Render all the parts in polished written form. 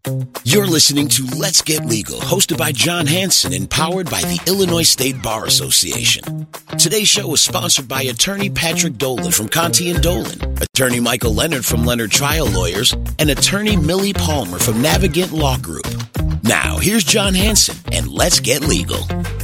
You're listening to Let's Get Legal, hosted by John Hanson and powered by the Illinois State Bar Association. Today's show is sponsored by attorney Patrick Dolan from Conti & Dolan, attorney Michael Leonard from Leonard Trial Lawyers, and attorney Millie Palmer from Navigant Law Group. Now, here's John Hanson, and Let's Get Legal.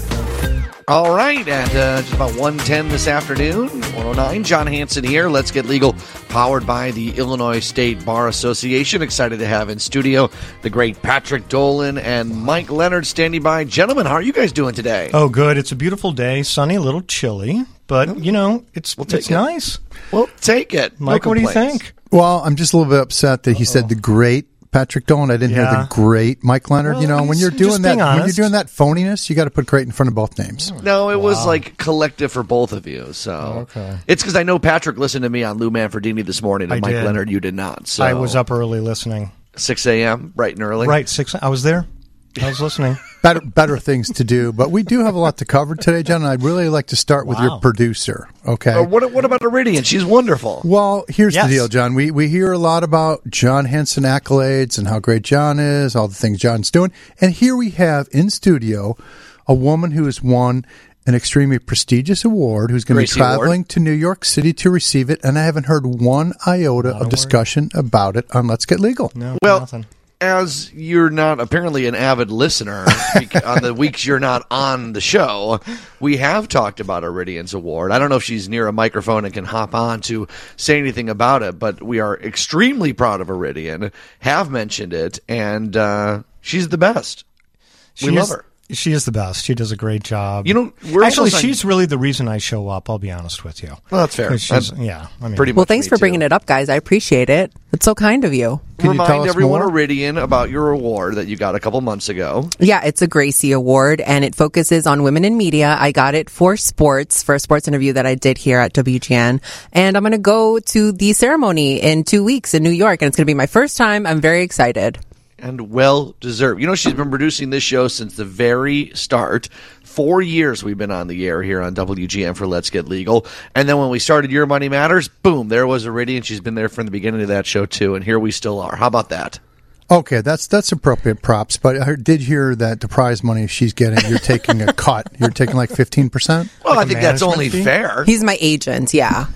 All right, at just about 1:10 this afternoon, 1:09, John Hanson here. Let's Get Legal, powered by the Illinois State Bar Association. Excited to have in studio the great Patrick Dolan and Mike Leonard standing by. Gentlemen, how are you guys doing today? Oh, good. It's a beautiful day, sunny, a little chilly, but, you know, it's nice. We'll take it. Mike, what do you think? Well, I'm just a little bit upset that he said the great Patrick Dolan. I didn't hear the great Mike Leonard. Well, when you're doing that, phoniness, you got to put great in front of both names. No, it was like collective for both of you. So it's because I know Patrick listened to me on Lou Manfredini this morning, and Mike Leonard, you did not. So I was up early listening. 6 a.m., bright and early. Right, 6. I was there. I was listening. Better things to do, but we do have a lot to cover today, John. And I'd really like to start with your producer. Okay. What about Iridian? She's wonderful. Well, here's the deal, John. We hear a lot about John Hanson accolades and how great John is, all the things John's doing, and here we have in studio a woman who has won an extremely prestigious award, who's going to be traveling to New York City to receive it, and I haven't heard one iota of discussion about it on Let's Get Legal. No, nothing. As you're not apparently an avid listener on the weeks you're not on the show, we have talked about Iridian's award. I don't know if she's near a microphone and can hop on to say anything about it, but we are extremely proud of Iridian, have mentioned it, and she's the best. We love her. She is the best. She does a great job. You know, she's really the reason I show up, I'll be honest with you. Well, that's fair. Pretty well, thanks for bringing it up, guys. I appreciate it. It's so kind of you. Remind everyone, Iridian, about your award that you got a couple months ago. Yeah, it's a Gracie Award, and it focuses on women in media. I got it for a sports interview that I did here at WGN, and I'm going to go to the ceremony in 2 weeks in New York, and it's going to be my first time. I'm very excited. And well-deserved. You know, she's been producing this show since the very start. 4 years we've been on the air here on WGN for Let's Get Legal. And then when we started Your Money Matters, boom, there was Iridian. She's been there from the beginning of that show, too. And here we still are. How about that? Okay, that's appropriate props. But I did hear that the prize money she's getting, you're taking a cut. You're taking like 15%? Well, I think that's only fair. He's my agent, yeah.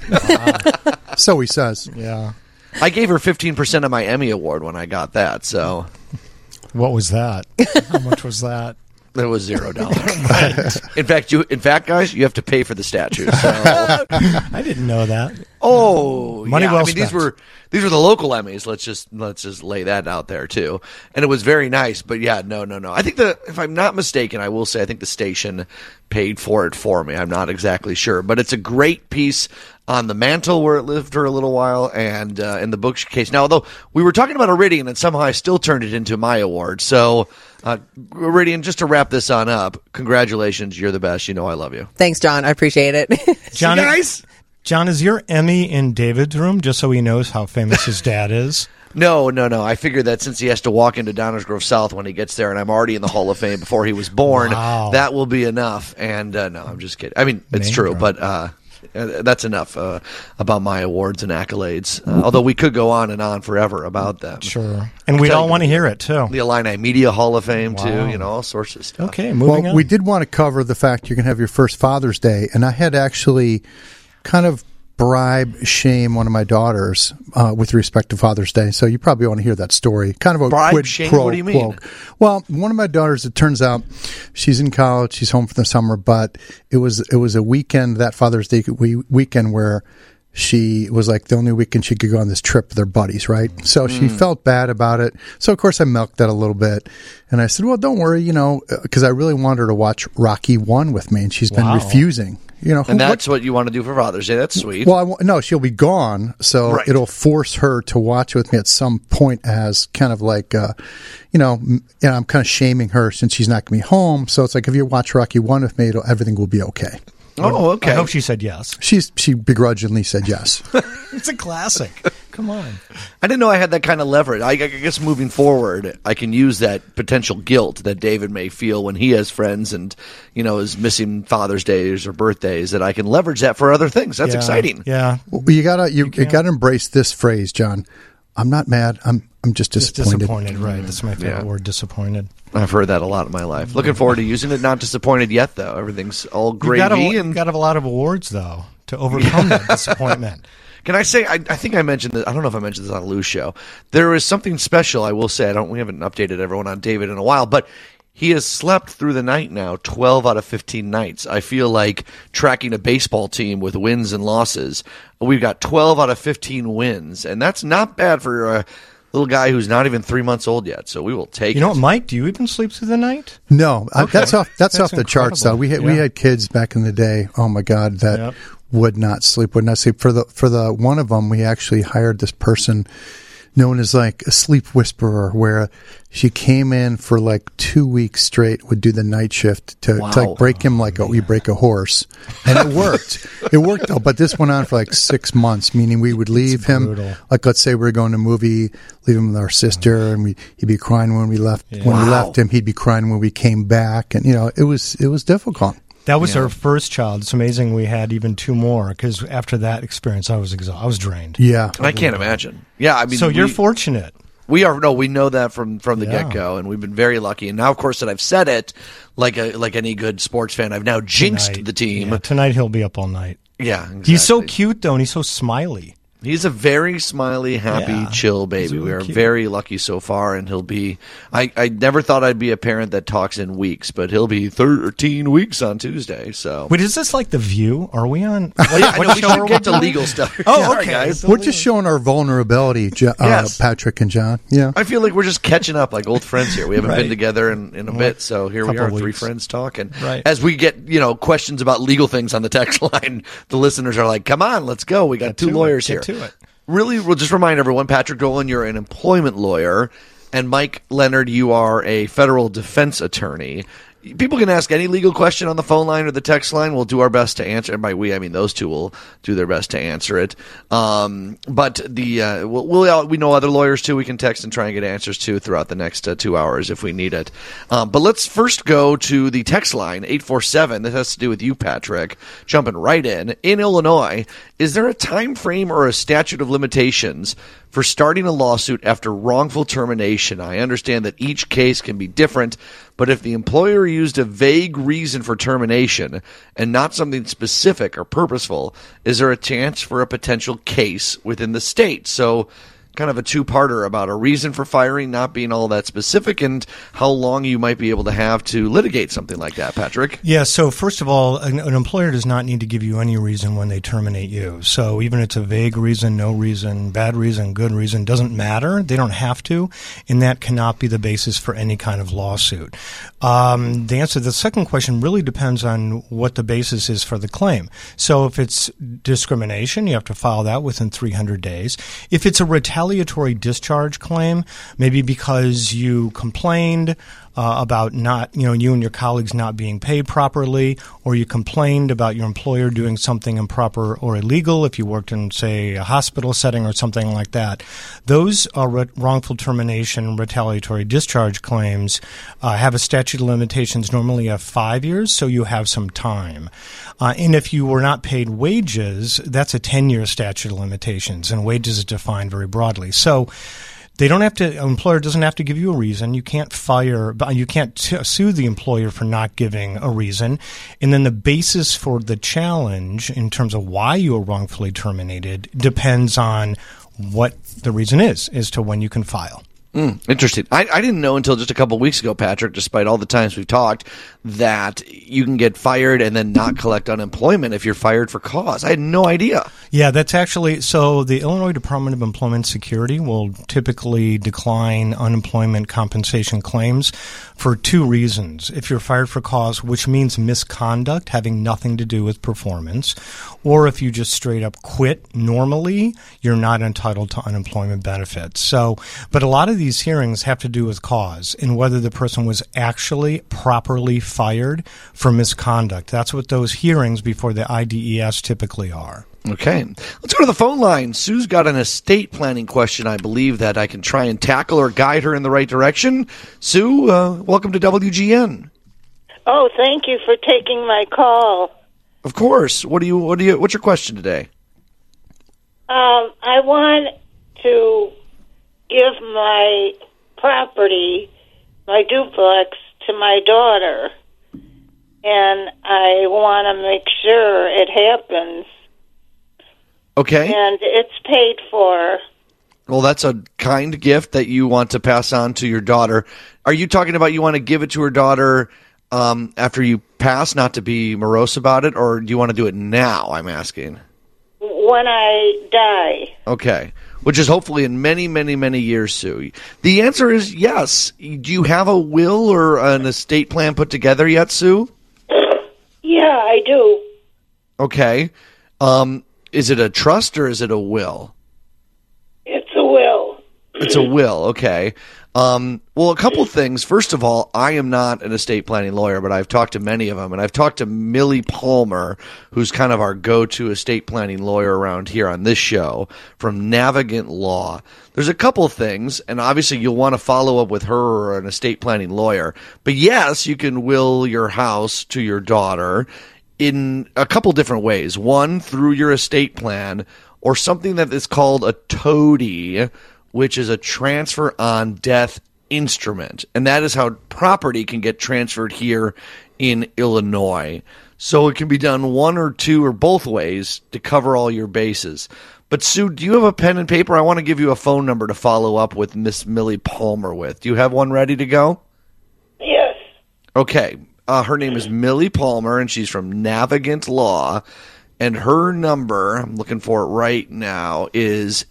So he says. Yeah. I gave her 15% of my Emmy Award when I got that, so. What was that? How much was that? It was $0. In fact, guys, you have to pay for the statue. So. I didn't know that. Oh, money well spent. These were the local Emmys. Let's just lay that out there too. And it was very nice. But yeah, no. I think if I'm not mistaken, I will say I think the station paid for it for me. I'm not exactly sure, but it's a great piece on the mantle where it lived for a little while, and in the bookcase. Now, although we were talking about Iridian, and somehow I still turned it into my award. So, Iridian, just to wrap this on up, congratulations. You're the best. You know I love you. Thanks, John. I appreciate it. John, guys. John, is your Emmy in David's room, just so he knows how famous his dad is? No. I figured that since he has to walk into Downers Grove South when he gets there, and I'm already in the Hall of Fame before he was born, that will be enough. And no, I'm just kidding. I mean, it's true, but that's enough about my awards and accolades. Although we could go on and on forever about them. Sure. And we'd all want to hear it, too. The Illini Media Hall of Fame, too. You know, all sorts of stuff. Okay, moving on. We did want to cover the fact you're going to have your first Father's Day, and I had actually kind of shame one of my daughters with respect to Father's Day. So you probably want to hear that story. Kind of a quid shame? pro What do you mean? quo. Well, one of my daughters, it turns out she's in college, she's home for the summer, but it was a weekend, that Father's Day weekend, where she was like the only weekend she could go on this trip with her buddies, right? So she felt bad about it. So, of course, I milked that a little bit. And I said, well, don't worry, because I really wanted her to watch Rocky 1 with me, and she's been refusing. And that's what you want to do for Father's Day. That's sweet. Well, no, she'll be gone, so it'll force her to watch with me at some point as kind of like, I'm kind of shaming her since she's not going to be home. So it's like, if you watch Rocky 1 with me, everything will be okay. Oh, okay. I hope she said yes. She begrudgingly said yes. It's a classic. Come on. I didn't know I had that kind of leverage. I guess moving forward, I can use that potential guilt that David may feel when he has friends and, is missing Father's Days or birthdays, that I can leverage that for other things. That's exciting. Yeah. Well, you gotta embrace this phrase, John. I'm not mad. I'm just disappointed. Disappointed, right? That's my favorite Yeah. word, disappointed. I've heard that a lot in my life. Looking forward to using it. Not disappointed yet, though. Everything's all gravy. You got to have a lot of awards, though, to overcome that disappointment. Can I say, I think I mentioned this, I don't know if I mentioned this on Lou's show. There is something special, I will say. We haven't updated everyone on David in a while, but he has slept through the night now 12 out of 15 nights. I feel like tracking a baseball team with wins and losses. We've got 12 out of 15 wins, and that's not bad for a little guy who's not even 3 months old yet, so we will take it. You know what, Mike? Do you even sleep through the night? No, that's off That's the charts, though. incredible. We had kids back in the day. Oh my God, that Yep. would not sleep. For the one of them, we actually hired this person known as like a sleep whisperer, where she came in for like 2 weeks straight, would do the night shift to like break him like we break a horse, and it worked. It worked though, but this went on for like 6 months. Meaning we would leave him, brutal. like let's say we were going to a movie, leave him with our sister, and he'd be crying when we left. Yeah. When we left him, he'd be crying when we came back, and it was difficult. That was our first child. It's amazing we had even two more, because after that experience, I was exhausted. I was drained. Yeah, I can't imagine. Yeah, I mean, So you're fortunate. We are. No, we know that from the get-go, and we've been very lucky. And now, of course, that I've said it, like any good sports fan, I've now jinxed Tonight. the team. Yeah, tonight he'll be up all night. Yeah, exactly. He's so cute, though, and he's so smiley. He's a very smiley, happy, Yeah, chill baby. he's really We are cute. very lucky so far, and he'll be. I never thought I'd be a parent that talks in weeks, but he'll be 13 weeks on Tuesday. So. Wait, is this like The View? Are we on? Yeah, I know, we show are should we get to on? legal stuff. Oh, Sorry, okay. guys. we're just showing our vulnerability, Yes. Patrick and John. Yeah. I feel like we're just catching up like old friends here. We haven't been Right. together in a bit, so here we Couple are, three weeks. friends talking. Right. As we get, questions about legal things on the text line, the listeners are like, come on, let's go. We got two lawyers here. Get to it. Really, we'll just remind everyone, Patrick Dolan, you're an employment lawyer, and Mike Leonard, you are a federal defense attorney. People can ask any legal question on the phone line or the text line. We'll do our best to answer. And by we, I mean those two will do their best to answer it. But we know other lawyers too. We can text and try and get answers to throughout the next 2 hours if we need it. But let's first go to the text line 847. This has to do with you, Patrick. Jumping right in Illinois, is there a time frame or a statute of limitations for starting a lawsuit after wrongful termination? I understand that each case can be different, but if the employer used a vague reason for termination and not something specific or purposeful, is there a chance for a potential case within the state? So kind of a two-parter about a reason for firing not being all that specific and how long you might be able to have to litigate something like that, Patrick. Yeah, so first of all, an employer does not need to give you any reason when they terminate you. So even if it's a vague reason, no reason, bad reason, good reason, doesn't matter. They don't have to, and that cannot be the basis for any kind of lawsuit. The answer to the second question really depends on what the basis is for the claim. So if it's discrimination, you have to file that within 300 days. If it's a retaliatory discharge claim, maybe because you complained about not, you and your colleagues not being paid properly, or you complained about your employer doing something improper or illegal if you worked in, say, a hospital setting or something like that. Those are wrongful termination, retaliatory discharge claims, have a statute of limitations normally of 5 years, so you have some time. And if you were not paid wages, that's a 10-year statute of limitations, and wages is defined very broadly. So they don't have to. An employer doesn't have to give you a reason. You can't fire. You can't sue the employer for not giving a reason. And then the basis for the challenge, in terms of why you were wrongfully terminated, depends on what the reason is as to when you can file. Interesting. I didn't know until just a couple of weeks ago, Patrick, despite all the times we've talked, that you can get fired and then not collect unemployment if you're fired for cause. I had no idea. Yeah, that's actually, so the Illinois Department of Employment Security will typically decline unemployment compensation claims for two reasons. If you're fired for cause, which means misconduct having nothing to do with performance, or if you just straight up quit normally, you're not entitled to unemployment benefits. So, but a lot of these hearings have to do with cause and whether the person was actually properly fired for misconduct. That's what those hearings before the IDES typically are. Okay. Let's go to the phone line. Sue's got an estate planning question, I believe, that I can try and tackle or guide her in the right direction. Sue, welcome to WGN. Oh, thank you for taking my call. Of course. What's your question today? I want to give my property, my duplex, to my daughter. And I want to make sure it happens. Okay. And it's paid for. Well, that's a kind gift that you want to pass on to your daughter. Are you talking about you want to give it to her daughter after you pass, not to be morose about it, or do you want to do it now, I'm asking? When I die. Okay. Which is hopefully in many, many, many years, Sue. The answer is yes. Do you have a will or an estate plan put together yet, Sue? Yeah, I do. Okay. Is it a trust or is it a will? It's a will. It's a will, okay. Well, a couple things. First of all, I am not an estate planning lawyer, but I've talked to many of them, and I've talked to Millie Palmer, who's kind of our go-to estate planning lawyer around here on this show, from Navigant Law. There's a couple things, and obviously you'll want to follow up with her or an estate planning lawyer. But yes, you can will your house to your daughter in a couple different ways. One, through your estate plan, or something that is called a TODI, which is a transfer on death instrument. And that is how property can get transferred here in Illinois. So it can be done one or two or both ways to cover all your bases. But Sue, do you have a pen and paper? I want to give you a phone number to follow up with Miss Millie Palmer with. Do you have one ready to go? Yes. Okay. Her name is Millie Palmer, and she's from Navigant Law. And her number, I'm looking for it right now, is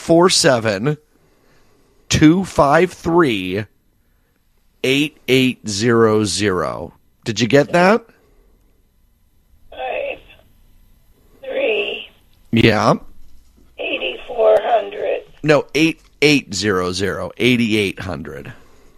847-253-8800. Did you get that? 53. Yeah. 8400. No, 8800. 8800.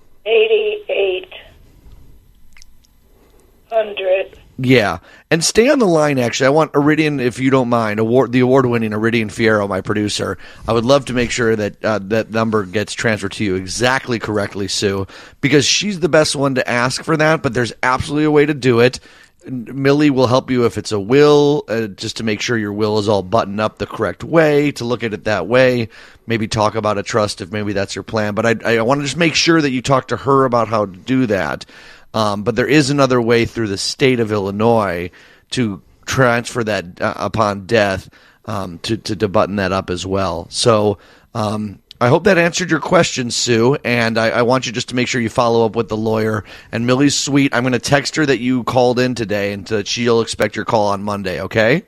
8800. Yeah, and stay on the line, actually. I want Iridian, if you don't mind, the award-winning Iridian Fierro, my producer. I would love to make sure that that number gets transferred to you exactly correctly, Sue, because she's the best one to ask for that, but there's absolutely a way to do it. Millie will help you if it's a will, just to make sure your will is all buttoned up the correct way, to look at it that way, maybe talk about a trust if maybe that's your plan. But I want to just make sure that you talk to her about how to do that. But there is another way through the state of Illinois to transfer that upon death, to button that up as well. So I hope that answered your question, Sue, and I want you just to make sure you follow up with the lawyer. And Millie's sweet. I'm going to text her that you called in today, and that she'll expect your call on Monday, okay?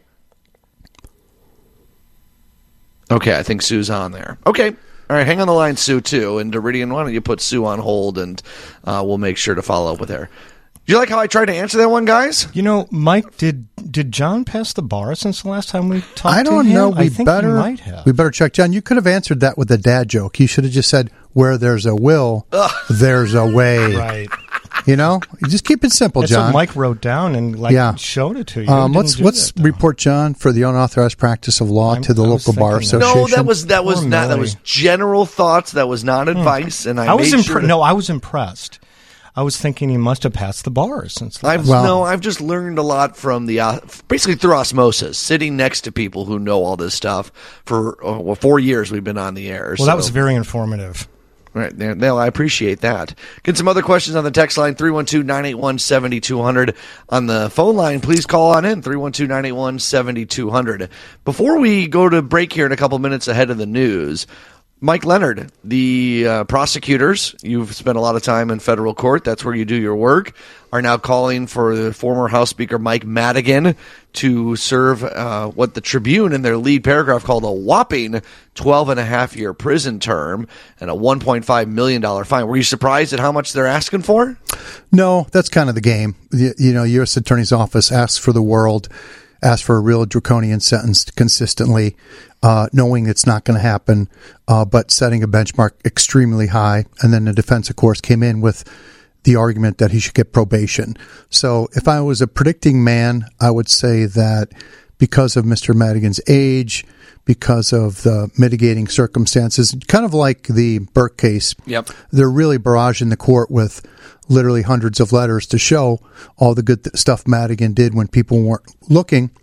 Okay, I think Sue's on there. Okay. All right, hang on the line, Sue, too. And Iridian, why don't you put Sue on hold, and we'll make sure to follow up with her. Do you like how I tried to answer that one, guys? You know, Mike, did John pass the bar since the last time we talked to him? I don't know. I think he might have. We better check. John, you could have answered that with a dad joke. You should have just said, where there's a will, there's a way. Right. You know? You just keep it simple, That's John. what Mike wrote down and showed it to you. Let's report John for the unauthorized practice of law to the local bar association. No, that was not. That was general thoughts. That was not advice. And I was impressed. I was thinking he must have passed the bar since. I've just learned a lot from basically through osmosis, sitting next to people who know all this stuff for 4 years. We've been on the air. Well, that was very informative. Right. Now, I appreciate that. Get some other questions on the text line, 312-981-7200. On the phone line, please call on in, 312-981-7200. Before we go to break here in a couple minutes ahead of the news, Mike Leonard, the prosecutors, you've spent a lot of time in federal court, that's where you do your work, are now calling for the former House Speaker Mike Madigan to serve what the Tribune in their lead paragraph called a whopping 12-and-a-half-year prison term and a $1.5 million fine. Were you surprised at how much they're asking for? No, that's kind of the game. U.S. Attorney's Office asks for the world, asks for a real draconian sentence consistently, knowing it's not going to happen, but setting a benchmark extremely high. And then the defense, of course, came in with the argument that he should get probation. So if I was a predicting man, I would say that because of Mr. Madigan's age, because of the mitigating circumstances, kind of like the Burke case, yep, they're really barraging the court with literally hundreds of letters to show all the good stuff Madigan did when people weren't looking.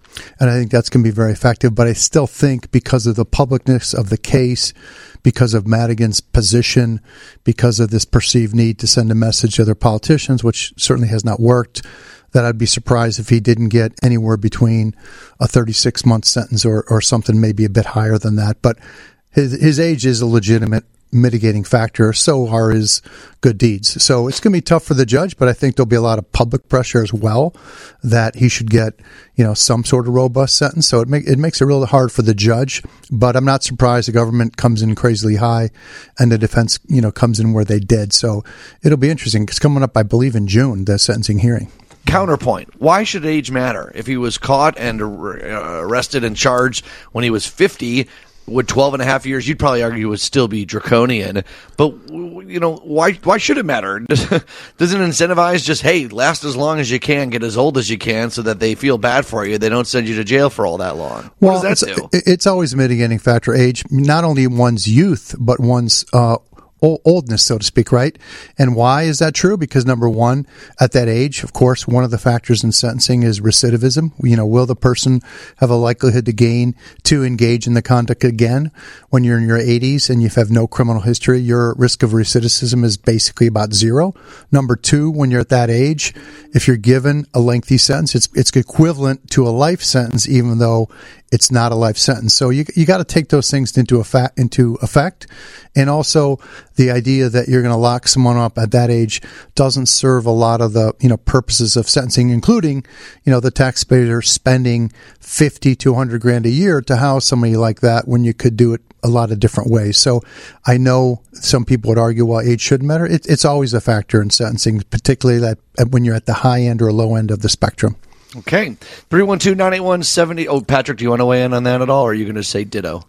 And I think that's going to be very effective. But I still think because of the publicness of the case, because of Madigan's position, because of this perceived need to send a message to other politicians, which certainly has not worked, that I'd be surprised if he didn't get anywhere between a 36-month sentence or something maybe a bit higher than that. But his age is a legitimate mitigating factor. So are his good deeds. So it's going to be tough for the judge, but I think there'll be a lot of public pressure as well that he should get, some sort of robust sentence. So it makes it really hard for the judge, but I'm not surprised the government comes in crazily high and the defense, comes in where they did. So it'll be interesting. It's coming up, I believe, in June, the sentencing hearing. Counterpoint. Why should age matter? If he was caught and arrested and charged when he was 50, would 12 and a half years, you'd probably argue, would still be draconian. But, why should it matter? Doesn't it incentivize just, hey, last as long as you can, get as old as you can so that they feel bad for you. They don't send you to jail for all that long. What does that do? It's always a mitigating factor, age, not only one's youth, but one's oldness, so to speak, right? And why is that true? Because number one, at that age, of course, one of the factors in sentencing is recidivism. Will the person have a likelihood to engage in the conduct again? When you're in your 80s and you have no criminal history, your risk of recidivism is basically about zero. Number two, when you're at that age, if you're given a lengthy sentence, it's equivalent to a life sentence, even though it's not a life sentence. So you got to take those things into effect. And also the idea that you're going to lock someone up at that age doesn't serve a lot of the, purposes of sentencing, including, the taxpayer spending $50 to $100,000 a year to house somebody like that when you could do it a lot of different ways. So I know some people would argue, well, age shouldn't matter. It's always a factor in sentencing, particularly that when you're at the high end or low end of the spectrum. Okay. 312-981-70. Oh, Patrick, do you want to weigh in on that at all, or are you going to say ditto?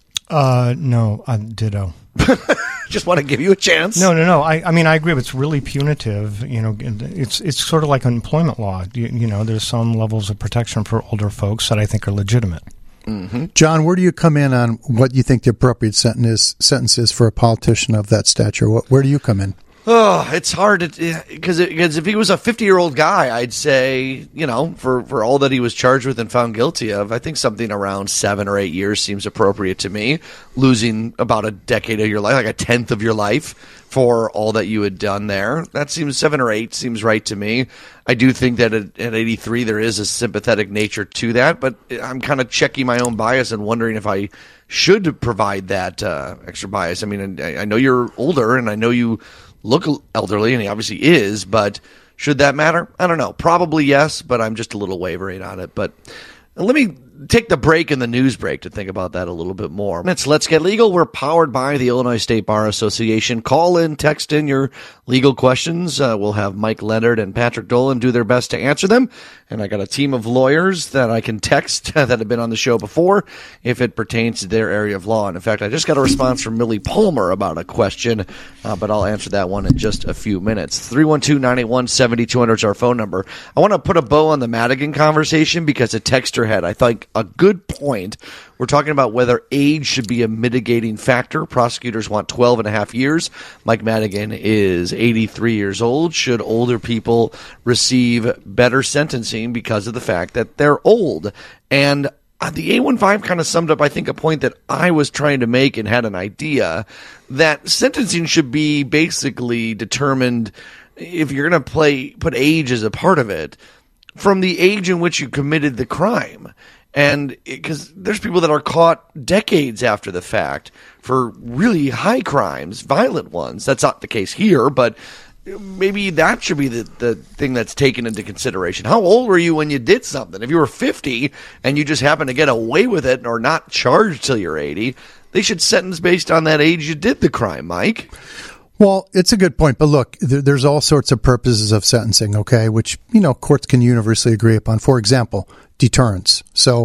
No, ditto. Just want to give you a chance. No. I mean, I agree. It's really punitive. It's sort of like employment law. There's some levels of protection for older folks that I think are legitimate. Mm-hmm. John, where do you come in on what you think the appropriate sentence is for a politician of that stature? Where do you come in? Oh, it's hard because if he was a 50-year-old guy, I'd say, for all that he was charged with and found guilty of, I think something around 7 or 8 years seems appropriate to me. Losing about a decade of your life, like a tenth of your life for all that you had done there. That seems 7 or 8 seems right to me. I do think that at 83 there is a sympathetic nature to that, but I'm kind of checking my own bias and wondering if I should provide that extra bias. I mean, I know you're older and I know you look elderly, and he obviously is, but should that matter? I don't know. Probably yes, but I'm just a little wavering on it. But let me take the break in the news break to think about that a little bit more. It's Let's Get Legal. We're powered by the Illinois State Bar Association. Call in, text in your legal questions. We'll have Mike Leonard and Patrick Dolan do their best to answer them. And I got a team of lawyers that I can text that have been on the show before if it pertains to their area of law. And in fact, I just got a response from Millie Palmer about a question, but I'll answer that one in just a few minutes. 312-981-7200 is our phone number. I want to put a bow on the Madigan conversation because a texter had, I think, a good point. We're talking about whether age should be a mitigating factor. Prosecutors want 12 and a half years. Mike Madigan is 83 years old. Should older people receive better sentencing because of the fact that they're old? And the A15 kind of summed up, I think, a point that I was trying to make and had an idea that sentencing should be basically determined, if you're going to put age as a part of it, from the age in which you committed the crime. And because there's people that are caught decades after the fact for really high crimes, violent ones. That's not the case here, but maybe that should be the thing that's taken into consideration. How old were you when you did something? If you were 50 and you just happen to get away with it or not charged till you're 80, they should sentence based on that age you did the crime, Mike. Well, it's a good point, but look, there's all sorts of purposes of sentencing, okay, which, courts can universally agree upon. For example, deterrence. So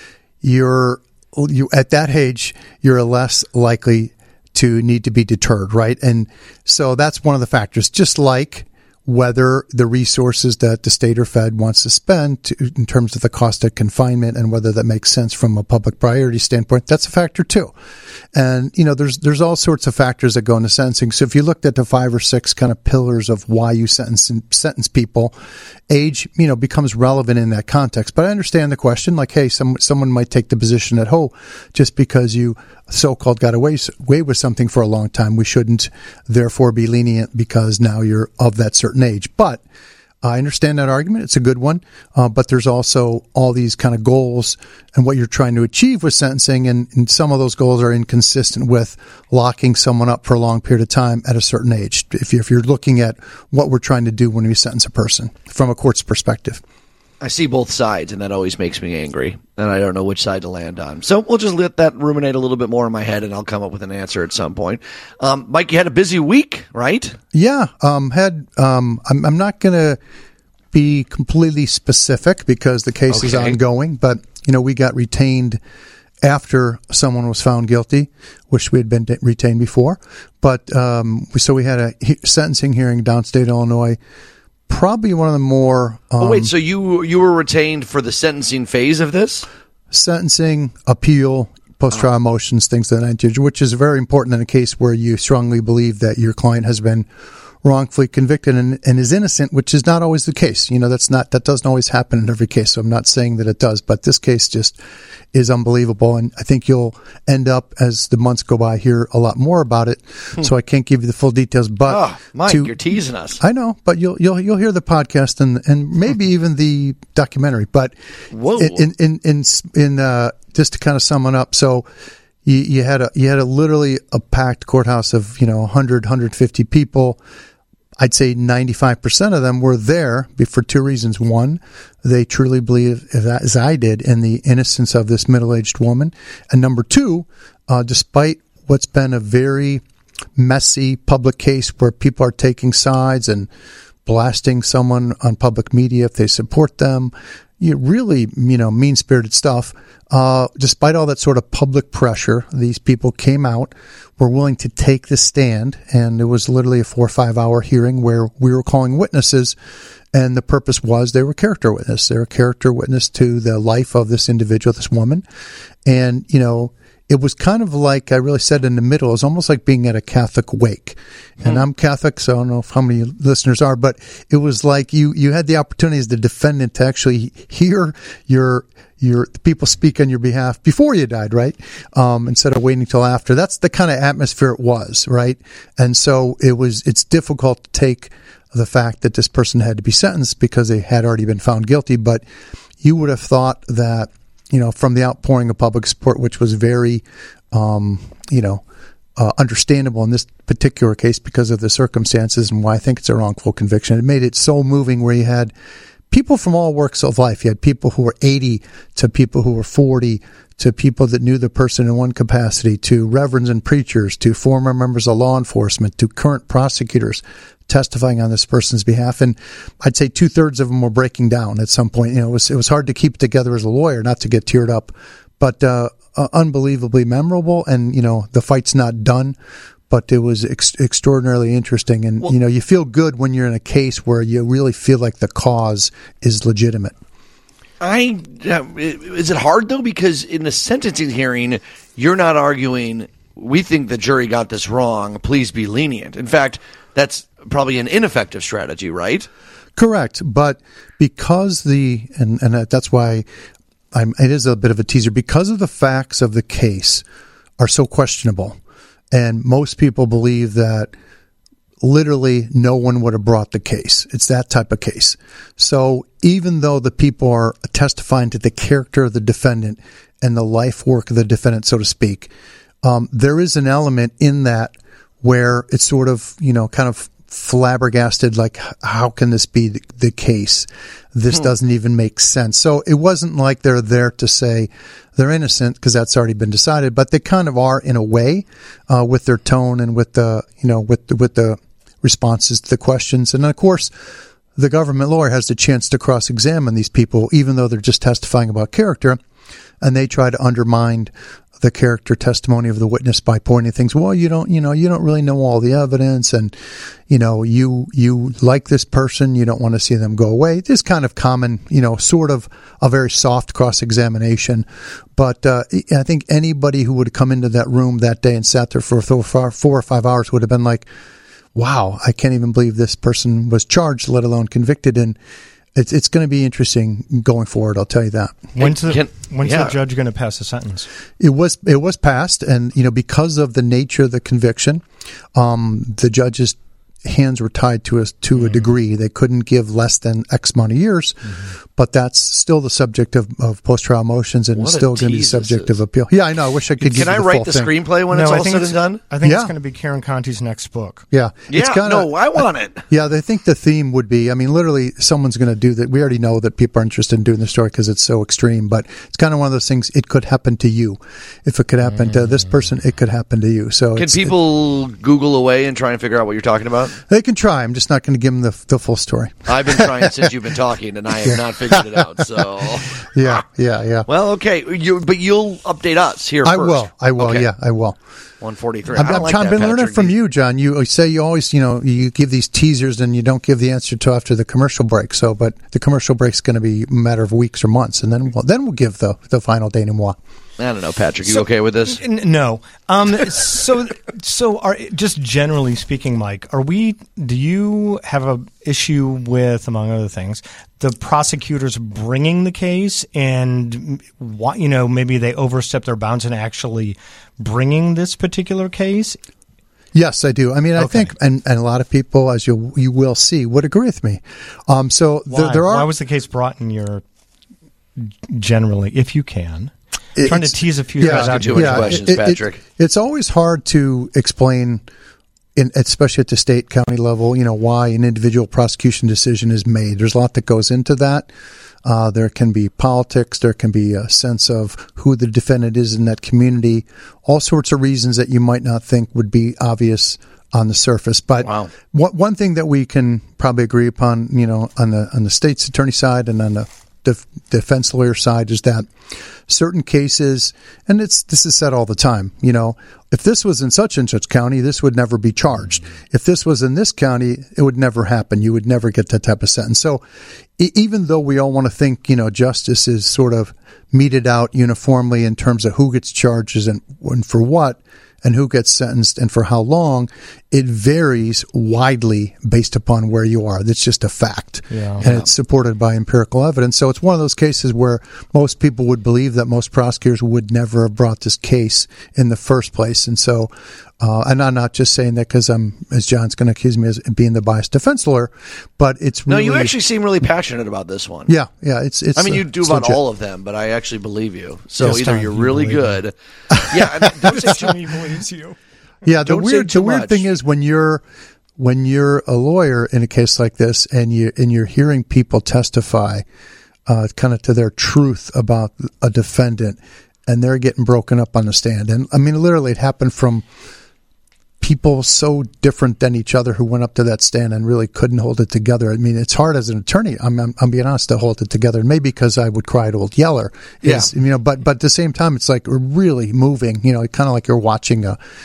you at that age, you're less likely to need to be deterred, right? And so that's one of the factors. Just like whether the resources that the state or Fed wants to spend in terms of the cost of confinement and whether that makes sense from a public priority standpoint, that's a factor too. And, there's all sorts of factors that go into sentencing. So if you looked at the 5 or 6 kind of pillars of why you sentence people, age, becomes relevant in that context. But I understand the question, like, hey, someone might take the position that, just because you so-called got away with something for a long time, we shouldn't therefore be lenient because now you're of that certain age. But I understand that argument. It's a good one. But there's also all these kind of goals and what you're trying to achieve with sentencing. And some of those goals are inconsistent with locking someone up for a long period of time at a certain age. If you're looking at what we're trying to do when we sentence a person from a court's perspective. I see both sides, and that always makes me angry, and I don't know which side to land on. So we'll just let that ruminate a little bit more in my head, and I'll come up with an answer at some point. Mike, you had a busy week, right? Yeah. I'm not going to be completely specific because the case is ongoing, but, we got retained after someone was found guilty, which we had been retained before. But so we had a sentencing hearing downstate Illinois. Probably one of the more... so you were retained for the sentencing phase of this? Sentencing, appeal, post-trial motions, things of that nature, which is very important in a case where you strongly believe that your client has been wrongfully convicted and is innocent, which is not always the case. That doesn't always happen in every case. So I'm not saying that it does, but this case just is unbelievable. And I think you'll end up, as the months go by, hear a lot more about it. So I can't give you the full details, but Mike, you're teasing us. I know, but you'll hear the podcast and maybe even the documentary. But in just to kind of sum it up, so you had a literally a packed courthouse of 100, 150 people. I'd say 95% of them were there for 2 reasons. One, they truly believe, as I did, in the innocence of this middle-aged woman. And number 2, despite what's been a very messy public case where people are taking sides and blasting someone on public media if they support them, really, mean-spirited stuff. Despite all that sort of public pressure, these people came out, were willing to take the stand, and it was literally a 4 or 5 hour hearing where we were calling witnesses, and the purpose was they were character witness. They were character witness to the life of this individual, this woman. And, it was kind of like, I really said in the middle, it was almost like being at a Catholic wake. And I'm Catholic, so I don't know how many listeners are, but it was like you had the opportunity as the defendant to actually hear the people speak on your behalf before you died, right? Instead of waiting until after. That's the kind of atmosphere it was, right? And so it's difficult to take the fact that this person had to be sentenced because they had already been found guilty, but you would have thought that, from the outpouring of public support, which was very, understandable in this particular case because of the circumstances and why I think it's a wrongful conviction. It made it so moving where you had people from all walks of life. You had people who were 80 to people who were 40 to people that knew the person in one capacity to reverends and preachers to former members of law enforcement to current prosecutors testifying on this person's behalf. And I'd say 2/3 of them were breaking down at some point. It was hard to keep it together as a lawyer, not to get teared up, but unbelievably memorable. And, the fight's not done, but it was extraordinarily interesting. And, you feel good when you're in a case where you really feel like the cause is legitimate. Is it hard, though? Because in the sentencing hearing, you're not arguing, we think the jury got this wrong, please be lenient. In fact, that's probably an ineffective strategy, right? Correct. But because and that's why it is a bit of a teaser, because of the facts of the case are so questionable. And most people believe that literally no one would have brought the case. It's that type of case. So even though the people are testifying to the character of the defendant and the life work of the defendant, so to speak, there is an element in that where it's sort of, kind of flabbergasted, like, how can this be the case? This doesn't even make sense. So it wasn't like they're there to say they're innocent, because that's already been decided, but they kind of are in a way, with their tone and with the, with the responses to the questions. And of course, the government lawyer has the chance to cross-examine these people, even though they're just testifying about character, and they try to undermine the character testimony of the witness by pointing things. Well, you don't really know all the evidence, and you like this person, you don't want to see them go away. This kind of common, sort of a very soft cross-examination. But I think anybody who would come into that room that day and sat there for 4 or 5 hours would have been like, wow, I can't even believe this person was charged, let alone convicted. And it's going to be interesting going forward, I'll tell you that. When's the judge going to pass a sentence? It was passed, and because of the nature of the conviction, the judge's hands were tied to a degree. They couldn't give less than X amount of years, but that's still the subject of post-trial motions, and it's still going to be subject of appeal. Yeah, I know. I wish I could give you the full thing. Can I write the screenplay when it's all said and done? I think it's going to be Karen Conti's next book. Yeah. I want it. Yeah, I think the theme would be, literally someone's going to do that. We already know that people are interested in doing the story because it's so extreme, but it's kind of one of those things, it could happen to you. If it could happen to this person, it could happen to you. So can people Google away and try and figure out what you're talking about? They can try. I'm just not going to give them the full story. I've been trying since you've been talking, and I have not figured it out. So yeah. Well, okay, but you'll update us here. I first. will. Okay. Yeah, I will. 143. I've been learning from you, John. You say you always, you give these teasers and you don't give the answer till after the commercial break. So, but the commercial break is going to be a matter of weeks or months, and then we'll give the final denouement. I don't know, Patrick. You okay with this? No. So just generally speaking, Mike, do you have a issue with, among other things, the prosecutors bringing the case and maybe they overstep their bounds in actually bringing this particular case? Yes, I do. I think, and a lot of people, as you will see, would agree with me. So why was the case brought in your generally, if you can? Trying to tease a few guys out. Too much questions, Patrick. It's always hard to explain, especially at the state county level, why an individual prosecution decision is made. There's a lot that goes into that. There can be politics. There can be a sense of who the defendant is in that community. All sorts of reasons that you might not think would be obvious on the surface. But one thing that we can probably agree upon, on the state's attorney side and on the defense lawyer side, is that certain cases, and this is said all the time, if this was in such and such county, this would never be charged. If this was in this county, it would never happen. You would never get that type of sentence. So even though we all want to think, justice is sort of meted out uniformly in terms of who gets charges and for what, and who gets sentenced and for how long, it varies widely based upon where you are. That's just a fact. And it's supported by empirical evidence. So it's one of those cases where most people would believe that most prosecutors would never have brought this case in the first place. And so, and I'm not just saying that because as John's going to accuse me as being the biased defense lawyer, but it's really... No, you actually seem really passionate about this one. Yeah. It's you do about legit. All of them, but I actually believe you. So either you're really good... Yeah, don't say too believes you. Yeah, the weird thing is when you're a lawyer in a case like this and you're hearing people testify kind of to their truth about a defendant, and they're getting broken up on the stand. And literally it happened from people so different than each other who went up to that stand and really couldn't hold it together. It's hard as an attorney, I'm being honest, to hold it together. And maybe because I would cry to Old Yeller. But at the same time, it's like really moving, kind of like you're watching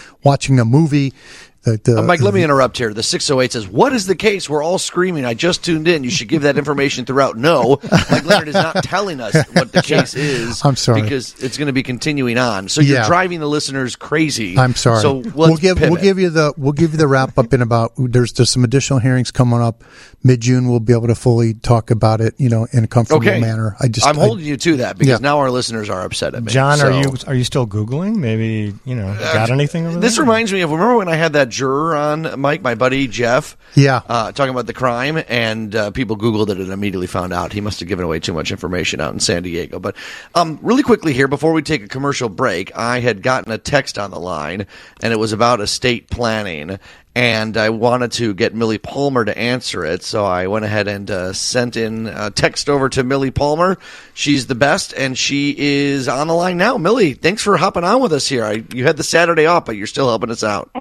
a movie. Mike, let me interrupt here. The 608 says, what is the case? We're all screaming. I just tuned in. You should give that information throughout. No, Mike Leonard is not telling us what the case is. I'm sorry. Because it's going to be continuing on. So you're driving the listeners crazy. I'm sorry. So we'll give you the wrap up in about, there's some additional hearings coming up. Mid-June, we'll be able to fully talk about it, in a comfortable manner. I'm holding you to that because now our listeners are upset at me. John, are you still Googling? Maybe, got anything over there? This reminds me of, remember when I had that juror on, Mike, my buddy Jeff? Yeah. Talking about the crime, and people Googled it and immediately found out. He must have given away too much information out in San Diego. But really quickly here, before we take a commercial break, I had gotten a text on the line, and it was about estate planning. And I wanted to get Millie Palmer to answer it, so I went ahead and sent in a text over to Millie Palmer. She's the best, and she is on the line now. Millie, thanks for hopping on with us here. You had the Saturday off, but you're still helping us out.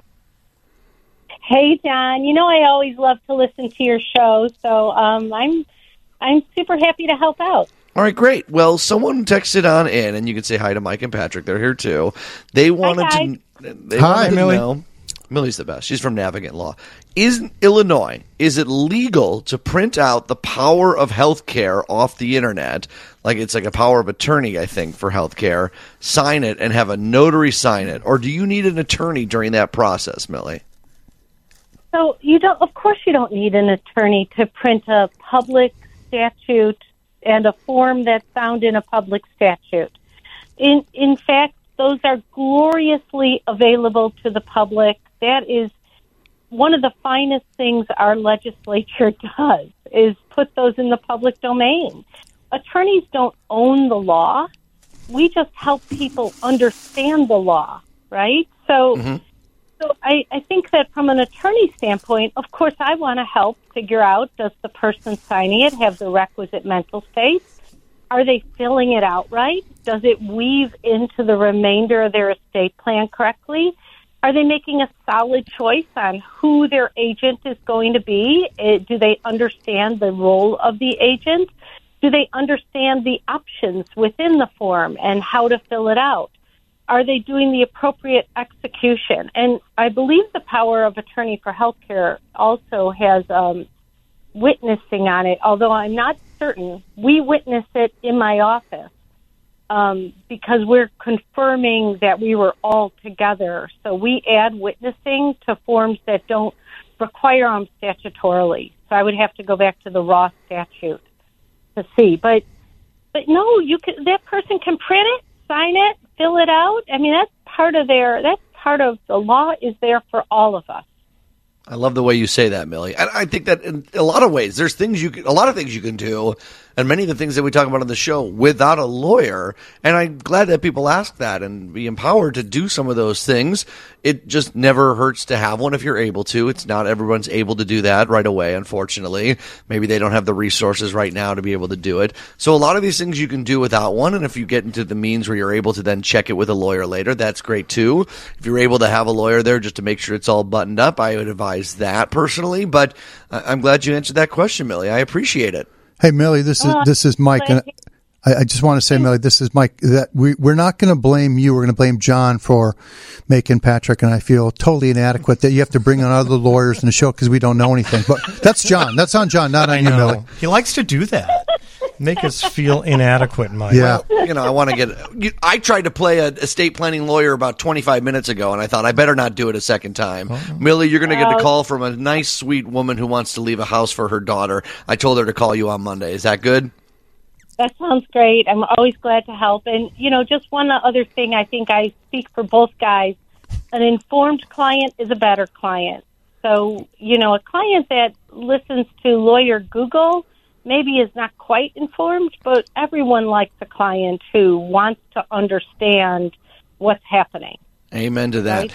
Hey, John. I always love to listen to your show, so I'm super happy to help out. All right, great. Well, someone texted on in, and you can say hi to Mike and Patrick. They're here too. They wanted Hi, Millie. know. Millie's the best. She's from Navigant Law. In Illinois, is it legal to print out the power of healthcare off the internet? Like it's like a power of attorney, I think, for healthcare. Sign it and have a notary sign it. Or do you need an attorney during that process, Millie? So of course you don't need an attorney to print a public statute and a form that's found in a public statute. In fact, those are gloriously available to the public. That is one of the finest things our legislature does, is put those in the public domain. Attorneys don't own the law. We just help people understand the law, right? So I think that from an attorney standpoint, of course, I want to help figure out, does the person signing it have the requisite mental space? Are they filling it out right? Does it weave into the remainder of their estate plan correctly? Are they making a solid choice on who their agent is going to be? Do they understand the role of the agent? Do they understand the options within the form and how to fill it out? Are they doing the appropriate execution? And I believe the power of attorney for healthcare also has witnessing on it, although I'm not certain. We witness it in my office because we're confirming that we were all together. So we add witnessing to forms that don't require them statutorily. So I would have to go back to the raw statute to see. But no, that person can print it, sign it, fill it out. I mean, that's part of the law is there for all of us. I love the way you say that, Millie. And I think that in a lot of ways, there's a lot of things you can do, and many of the things that we talk about on the show without a lawyer. And I'm glad that people ask that and be empowered to do some of those things. It just never hurts to have one if you're able to. It's not everyone's able to do that right away, unfortunately. Maybe they don't have the resources right now to be able to do it. So a lot of these things you can do without one, and if you get into the means where you're able to then check it with a lawyer later, that's great too. If you're able to have a lawyer there just to make sure it's all buttoned up, I would advise that personally. But I'm glad you answered that question, Millie. I appreciate it. Hey, Millie, this is Mike, and I just want to say, Millie, this is Mike, that we're not going to blame you. We're going to blame John for making Patrick and I feel totally inadequate, that you have to bring on other lawyers in the show because we don't know anything. But that's John. That's on John, not on you, Millie. He likes to do that. Make us feel inadequate, Mike. Yeah. Well, I want to I tried to play an estate planning lawyer about 25 minutes ago, and I thought I better not do it a second time. Millie, you're going to get a call from a nice, sweet woman who wants to leave a house for her daughter. I told her to call you on Monday. Is that good? That sounds great. I'm always glad to help. And, just one other thing, I think I speak for both guys. An informed client is a better client. So, a client that listens to lawyer Google maybe is not quite informed, but everyone likes a client who wants to understand what's happening. Amen to that. Right?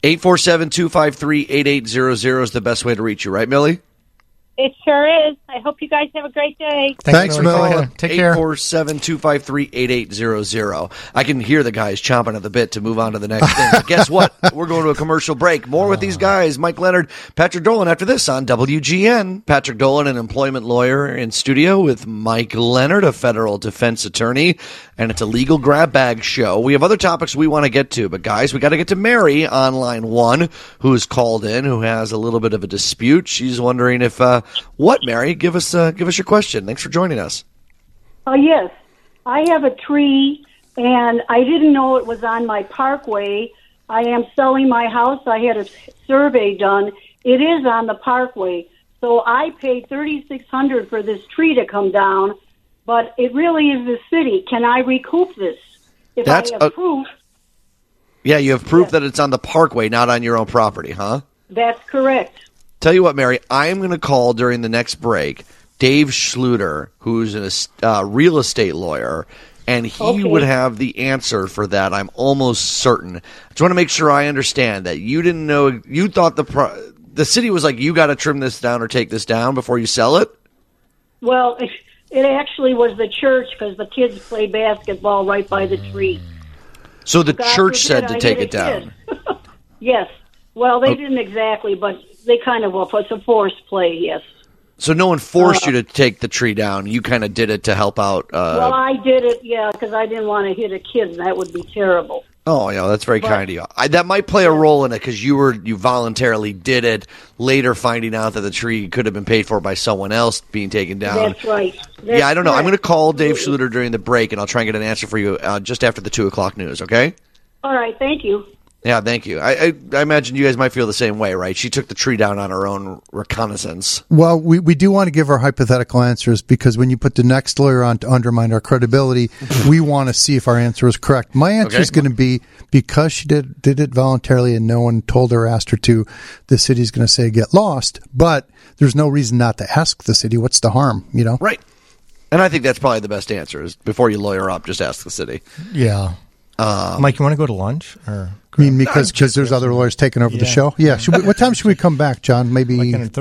847-253-8800 is the best way to reach you, right, Millie? It sure is. I hope you guys have a great day. Thanks, Millie. Take care. 847-253-8800. I can hear the guys chomping at the bit to move on to the next thing. But guess what? We're going to a commercial break. More with these guys, Mike Leonard, Patrick Dolan, after this on WGN. Patrick Dolan, an employment lawyer in studio with Mike Leonard, a federal defense attorney, and it's a legal grab bag show. We have other topics we want to get to, but guys, we got to get to Mary on line one, who's called in, who has a little bit of a dispute. She's wondering if, what, Mary? Give us your question. Thanks for joining us. Yes. I have a tree, and I didn't know it was on my parkway. I am selling my house. I had a survey done. It is on the parkway. So I paid $3,600 for this tree to come down, but it really is the city. Can I recoup this? If I have proof. Yeah, you have proof that it's on the parkway, not on your own property, huh? That's correct. Tell you what, Mary, I am going to call during the next break Dave Schluter, who's a real estate lawyer, and he would have the answer for that. I'm almost certain. I just want to make sure I understand that you didn't know. You thought the city was like, you got to trim this down or take this down before you sell it? Well, it actually was the church because the kids play basketball right by the tree. So the church said to take it down. Yes. Well, they didn't exactly, but they kind of will. It's a forced play, yes. So no one forced you to take the tree down. You kind of did it to help out. Well, I did it, because I didn't want to hit a kid, and that would be terrible. Oh, yeah, that's very kind of you. That might play a role in it because you voluntarily did it, later finding out that the tree could have been paid for by someone else being taken down. That's right. That's I don't know. I'm going to correct. call Dave Schluter during the break, and I'll try and get an answer for you just after the 2 o'clock news, okay? All right, thank you. Yeah, thank you. I imagine you guys might feel the same way, right? She took the tree down on her own reconnaissance. Well, we do want to give our hypothetical answers because when you put the next lawyer on to undermine our credibility, we want to see if our answer is correct. My answer is going to be because she did it voluntarily and no one told her or asked her to, the city's going to say get lost. But there's no reason not to ask the city. What's the harm, Right. And I think that's probably the best answer is before you lawyer up, just ask the city. Yeah. Mike, you want to go to lunch? Or I mean, because there's other lawyers taking over the show. Yeah. What time should we come back, John? Maybe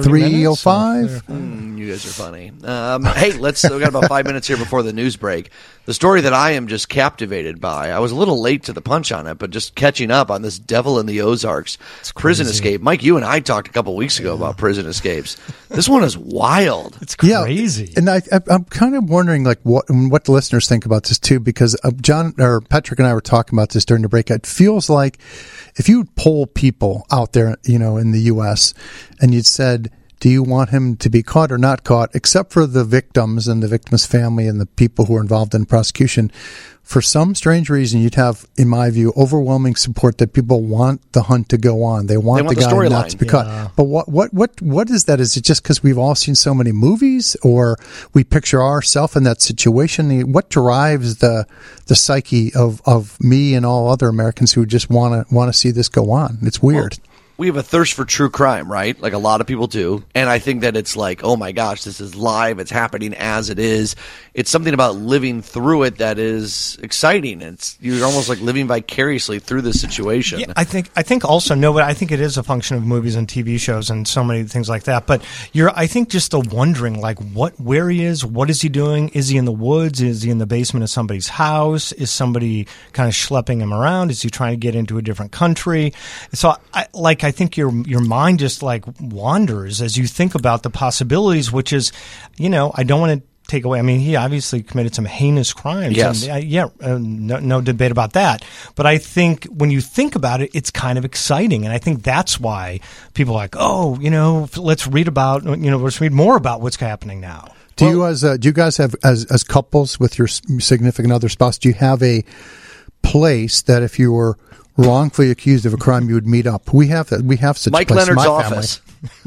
3:05. You guys are funny. Hey, we got about 5 minutes here before the news break. The story that I am just captivated by. I was a little late to the punch on it, but just catching up on this Devil in the Ozarks prison escape. Mike, you and I talked a couple weeks ago about prison escapes. This one is wild. It's crazy. Yeah, and I'm kind of wondering what the listeners think about this too, because Patrick and I were talking about this during the break. It feels like if you poll people out there, in the U.S. and you'd said, do you want him to be caught or not caught, except for the victims and the victim's family and the people who are involved in prosecution, for some strange reason, you'd have, in my view, overwhelming support that people want the hunt to go on. They want the guy not to be caught. But what is that? Is it just because we've all seen so many movies, or we picture ourselves in that situation? What drives the psyche of me and all other Americans who just want to see this go on? It's weird. Well, we have a thirst for true crime, right? Like a lot of people do. And I think that it's like, oh my gosh, this is live. It's happening as it is. It's something about living through it that is exciting. You're almost like living vicariously through this situation. Yeah, I think also, no, but I think it is a function of movies and TV shows and so many things like that. But I think just the wondering, like where he is, what is he doing? Is he in the woods? Is he in the basement of somebody's house? Is somebody kind of schlepping him around? Is he trying to get into a different country? So I think your mind just like wanders as you think about the possibilities, which is, I don't want to take away. I mean, he obviously committed some heinous crimes. Yes. And, no debate about that. But I think when you think about it, it's kind of exciting. And I think that's why people are like, let's read more about what's happening now. Do you guys have, as couples with your significant other spouse, do you have a place that if you were wrongfully accused of a crime, you would meet up? We have that. We have such Mike a place. Leonard's My office.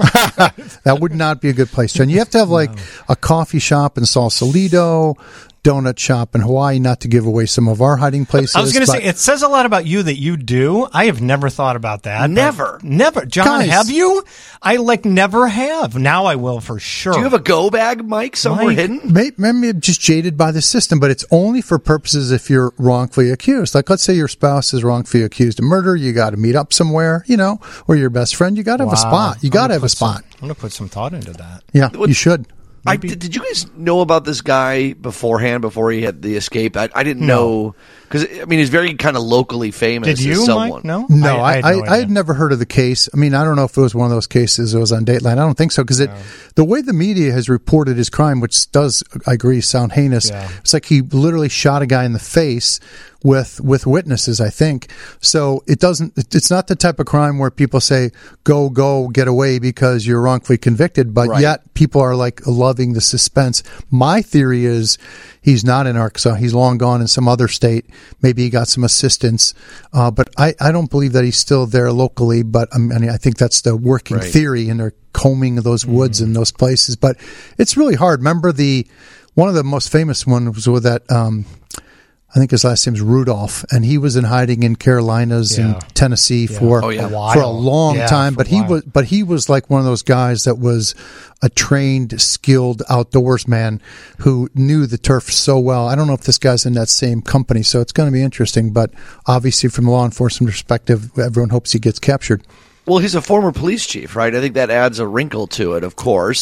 That would not be a good place, John. You have to have a coffee shop in Sausalito, donut shop in Hawaii, not to give away some of our hiding places. I was going to say, it says a lot about you that you do. I have never thought about that. Never. John, Guys. have you? I never have. Now I will for sure. Do you have a go bag, Mike, somewhere hidden? Maybe I'm just jaded by the system, but it's only for purposes if you're wrongfully accused. Like, let's say your spouse is wrongfully accused of murder. You got to meet up somewhere, or your best friend. You got to have a spot. You got to have a spot. I'm going to put some thought into that. Yeah, you should. Did you guys know about this guy beforehand, before he had the escape? I didn't know, because, he's very kind of locally famous. Did you, as someone. Mike? No? No, I had never heard of the case. I don't know if it was one of those cases that was on Dateline. I don't think so, because the way the media has reported his crime, which does, I agree, sound heinous, it's like he literally shot a guy in the face with witnesses, I think. So it's not the type of crime where people say, go, get away because you're wrongfully convicted, but yet people are loving the suspense. My theory is he's not in Arkansas. He's long gone in some other state. Maybe he got some assistance. But I don't believe that he's still there locally, but I think that's the working theory, and they're combing those woods and those places. But it's really hard. Remember one of the most famous ones was with that, I think his last name is Rudolph, and he was in hiding in Carolinas and Tennessee for a long time. But he was like one of those guys that was a trained, skilled outdoorsman who knew the turf so well. I don't know if this guy's in that same company, so it's going to be interesting. But obviously, from a law enforcement perspective, everyone hopes he gets captured. Well, he's a former police chief, right? I think that adds a wrinkle to it, of course.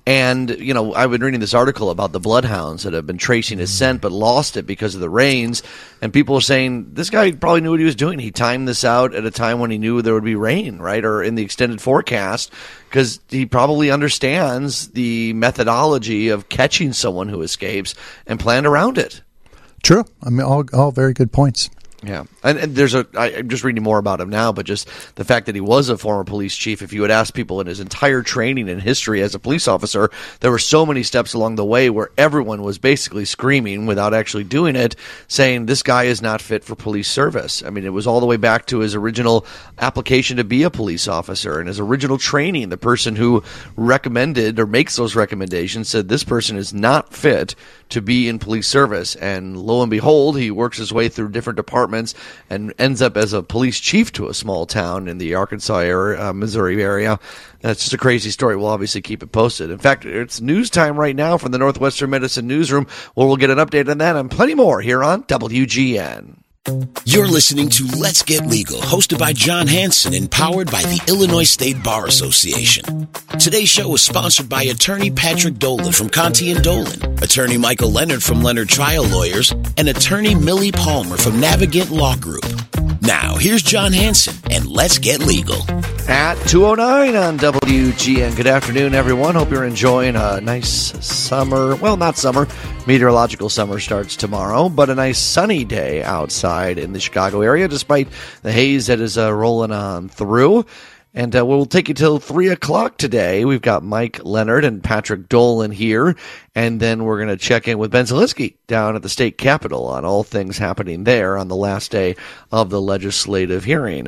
And, I've been reading this article about the bloodhounds that have been tracing his scent but lost it because of the rains. And people are saying this guy probably knew what he was doing. He timed this out at a time when he knew there would be rain, right, or in the extended forecast, because he probably understands the methodology of catching someone who escapes and planned around it. True. I mean, all very good points. Yeah, and I'm just reading more about him now, but just the fact that he was a former police chief, if you had asked people in his entire training and history as a police officer, there were so many steps along the way where everyone was basically screaming without actually doing it, saying this guy is not fit for police service. I mean, it was all the way back to his original application to be a police officer and his original training. The person who recommended or makes those recommendations said this person is not fit to be in police service, and lo and behold, he works his way through different departments and ends up as a police chief to a small town in the Arkansas area, Missouri area. That's just a crazy story. We'll obviously keep it posted. In fact, it's news time right now from the Northwestern Medicine Newsroom, where we'll get an update on that and plenty more here on WGN. You're listening to Let's Get Legal, hosted by John Hanson and powered by the Illinois State Bar Association. Today's show is sponsored by attorney Patrick Dolan from Conti & Dolan, attorney Michael Leonard from Leonard Trial Lawyers, and attorney Millie Palmer from Navigant Law Group. Now, here's John Hanson, and Let's Get Legal. At 2:09 on WGN. Good afternoon, everyone. Hope you're enjoying a nice summer. Well, not summer. Meteorological summer starts tomorrow, but a nice sunny day outside in the Chicago area, despite the haze that is rolling on through. And we'll take you till 3 o'clock today. We've got Mike Leonard and Patrick Dolan here. And then we're going to check in with Ben Zielinski down at the state capitol on all things happening there on the last day of the legislative hearing.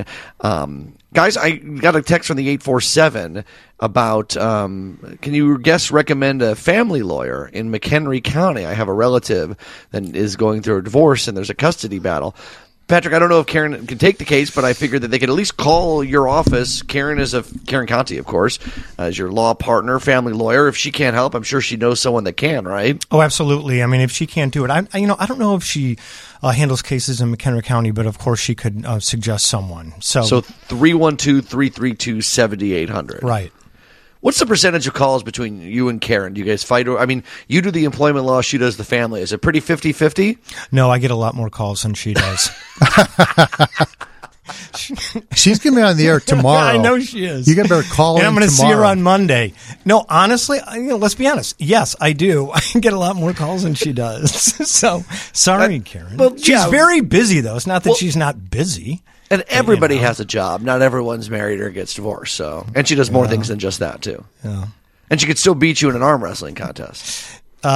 Guys, I got a text from the 847 about, can you guests recommend a family lawyer in McHenry County? I have a relative that is going through a divorce and there's a custody battle. Patrick, I don't know if Karen can take the case, but I figured that they could at least call your office. Karen Conti, of course, as your law partner, family lawyer. If she can't help, I'm sure she knows someone that can, right? Oh, absolutely. I mean, if she can't do it, I don't know if she handles cases in McHenry County, but of course she could suggest someone. So 312-332-7800. Right. What's the percentage of calls between you and Karen? Do you guys fight? I mean, you do the employment law, she does the family. Is it pretty 50-50? No, I get a lot more calls than she does. She's going to be on the air tomorrow. I know she is. You better call her. And I'm going to see her on Monday. No, honestly, let's be honest. Yes, I do. I get a lot more calls than she does. So, sorry, Karen. Well, she's very busy, though. It's not that she's not busy. And everybody has a job. Not everyone's married or gets divorced. And she does more things than just that, too. Yeah. And she could still beat you in an arm wrestling contest.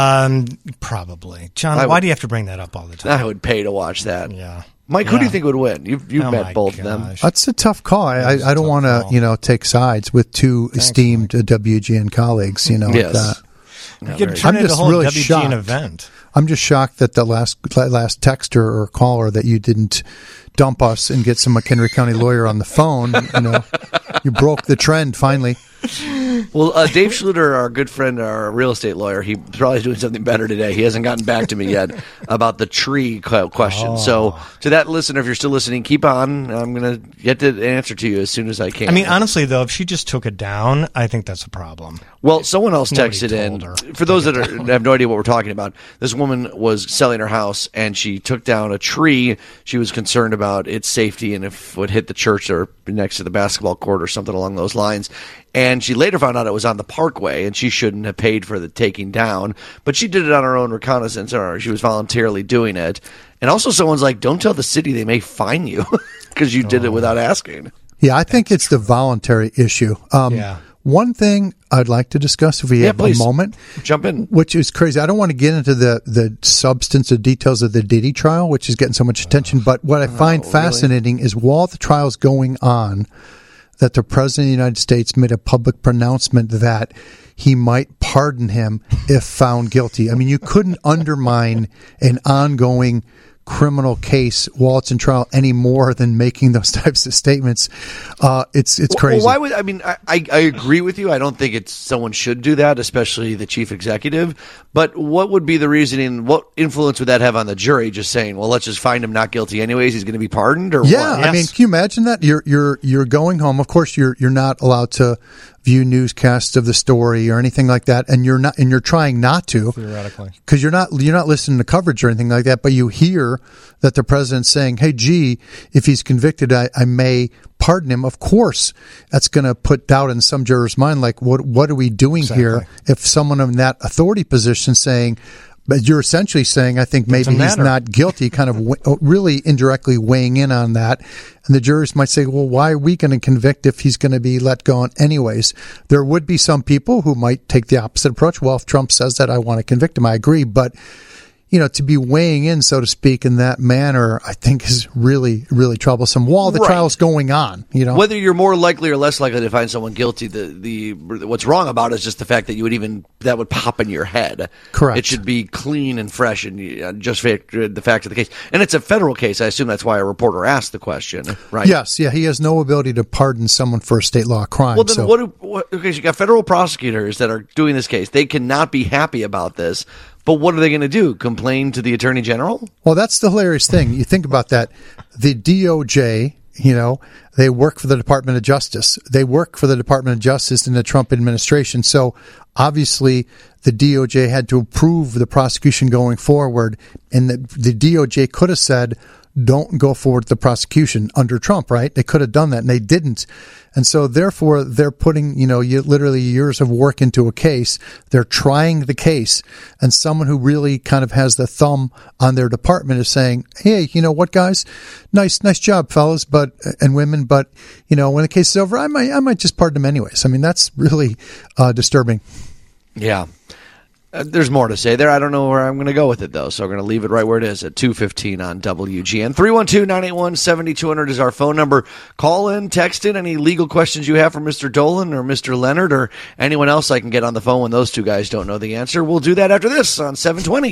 Probably. John, why do you have to bring that up all the time? I would pay to watch that. Yeah. Mike, who do you think would win? You've met both of them. That's a tough call. I don't want to, take sides with two esteemed WGN colleagues, yes. like that. You could turn it into a whole really WGN event. I'm just shocked that the last texter or caller that you didn't dump us and get some McHenry County lawyer on the phone. You broke the trend finally. Well, Dave Schluter, our good friend, our real estate lawyer, he's probably doing something better today. He hasn't gotten back to me yet about the tree question. So to that listener, if you're still listening, keep on. I'm going to get the answer to you as soon as I can. I mean, honestly, though, if she just took it down, I think that's a problem. Well, someone else texted in. For those that have no idea what we're talking about, this woman was selling her house, and she took down a tree. She was concerned about its safety and if it would hit the church or next to the basketball court or something along those lines. And she later found out it was on the parkway, and she shouldn't have paid for the taking down. But she did it on her own reconnaissance, or she was voluntarily doing it. And also someone's like, don't tell the city, they may fine you because you did it without asking. Yeah, I think it's the voluntary issue. One thing I'd like to discuss, if we have a moment. Jump in. Which is crazy. I don't want to get into the substance or details of the Diddy trial, which is getting so much attention. But what I find fascinating is while the trial's going on, that the President of the United States made a public pronouncement that he might pardon him if found guilty. I mean, you couldn't undermine an ongoing criminal case while it's in trial any more than making those types of statements. It's crazy. Well, why would I agree with you. I don't think someone should do that, especially the chief executive. But what would be the reasoning? What influence would that have on the jury? Just saying, well, let's just find him not guilty anyways. He's going to be pardoned, or yeah. what? I mean, can you imagine that you're going home? Of course, you're not allowed to view newscasts of the story or anything like that, and you're trying not to, theoretically, because you're not listening to coverage or anything like that, but you hear that the president's saying, hey, gee, if he's convicted, I may pardon him. Of course, that's going to put doubt in some jurors' mind, like, what are we doing here? If someone in that authority position saying, but you're essentially saying, I think maybe he's not guilty, kind of really indirectly weighing in on that. And the jurors might say, well, why are we going to convict if he's going to be let go on anyways? There would be some people who might take the opposite approach. Well, if Trump says that, I want to convict him, I agree. But to be weighing in, so to speak, in that manner, I think is really, really troublesome while the trial's going on. Whether you're more likely or less likely to find someone guilty, the what's wrong about it is just the fact that that would pop in your head. Correct. It should be clean and fresh, and just the fact of the case. And it's a federal case. I assume that's why a reporter asked the question, right? Yes. Yeah. He has no ability to pardon someone for a state law crime. Well, then okay, so you got federal prosecutors that are doing this case. They cannot be happy about this. But what are they going to do? Complain to the Attorney General? Well, that's the hilarious thing. You think about that. The DOJ, they work for the Department of Justice. They work for the Department of Justice in the Trump administration. So obviously the DOJ had to approve the prosecution going forward. And the DOJ could have said, don't go forward with the prosecution under Trump, right? They could have done that, and they didn't. And so, therefore, they're putting, literally years of work into a case. They're trying the case, and someone who really kind of has the thumb on their department is saying, hey, you know what, guys? Nice job, fellas, and women, but, when the case is over, I might just pardon them anyways. I mean, that's really disturbing. Yeah. There's more to say there. I don't know where I'm going to go with it, though, so we're going to leave it right where it is at 2:15 on WGN. 312-981-7200 is our phone number. Call in, text in any legal questions you have for Mr. Dolan or Mr. Leonard or anyone else I can get on the phone when those two guys don't know the answer. We'll do that after this on 720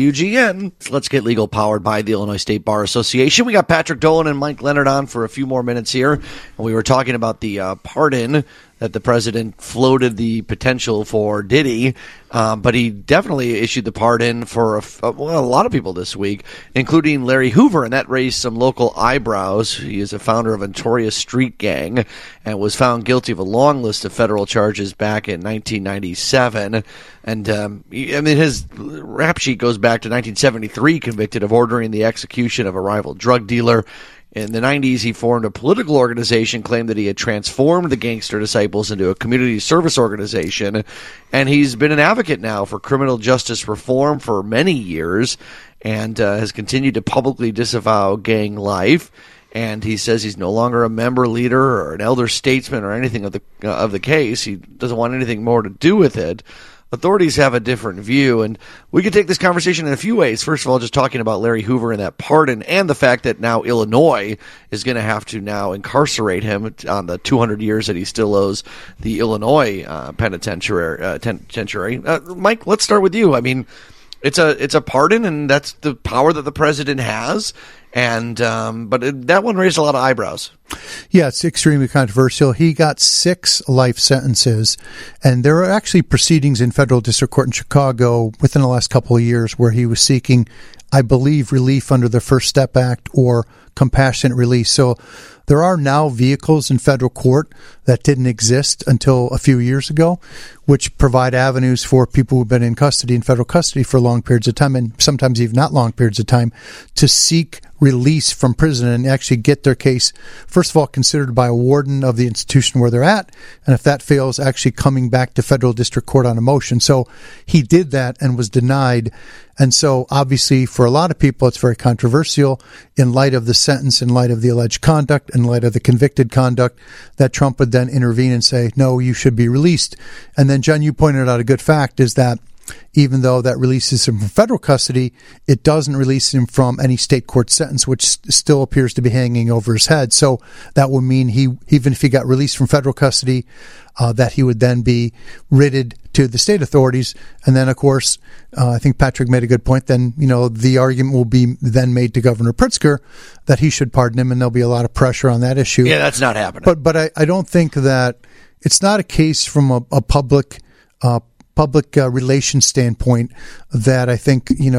WGN. Let's Get Legal, powered by the Illinois State Bar Association. We got Patrick Dolan and Mike Leonard on for a few more minutes here, and we were talking about the pardon that the president floated the potential for Diddy, but he definitely issued the pardon for a lot of people this week, including Larry Hoover, and that raised some local eyebrows. He is a founder of a notorious street gang and was found guilty of a long list of federal charges back in 1997. And his rap sheet goes back to 1973, convicted of ordering the execution of a rival drug dealer. In the 90s, he formed a political organization, claimed that he had transformed the Gangster Disciples into a community service organization, and he's been an advocate now for criminal justice reform for many years, and has continued to publicly disavow gang life. And he says he's no longer a member, leader, or an elder statesman or anything of the case. He doesn't want anything more to do with it. Authorities have a different view, and we could take this conversation in a few ways. First of all, just talking about Larry Hoover and that pardon, and the fact that now Illinois is going to have to now incarcerate him on the 200 years that he still owes the Illinois penitentiary. Mike, let's start with you. I mean, it's a pardon, and that's the power that the president has. And that one raised a lot of eyebrows. Yeah, it's extremely controversial. He got 6 life sentences, and there are actually proceedings in federal district court in Chicago within the last couple of years where he was seeking, I believe, relief under the First Step Act or compassionate release. So there are now vehicles in federal court that didn't exist until a few years ago, which provide avenues for people who've been in federal custody for long periods of time, and sometimes even not long periods of time, to seek release from prison and actually get their case, first of all, considered by a warden of the institution where they're at, and if that fails, actually coming back to federal district court on a motion. So he did that and was denied. And so obviously for a lot of people, it's very controversial in light of the sentence, in light of the alleged conduct, in light of the convicted conduct, that Trump would then intervene and say, no, you should be released. And then, John, you pointed out a good fact is that even though that releases him from federal custody, it doesn't release him from any state court sentence, which still appears to be hanging over his head. So that would mean even if he got released from federal custody, that he would then be writted to the state authorities. And then, of course, I think Patrick made a good point. Then, the argument will be then made to Governor Pritzker that he should pardon him, and there'll be a lot of pressure on that issue. Yeah, that's not happening. But I don't think that it's not a case from a public relations standpoint that I think,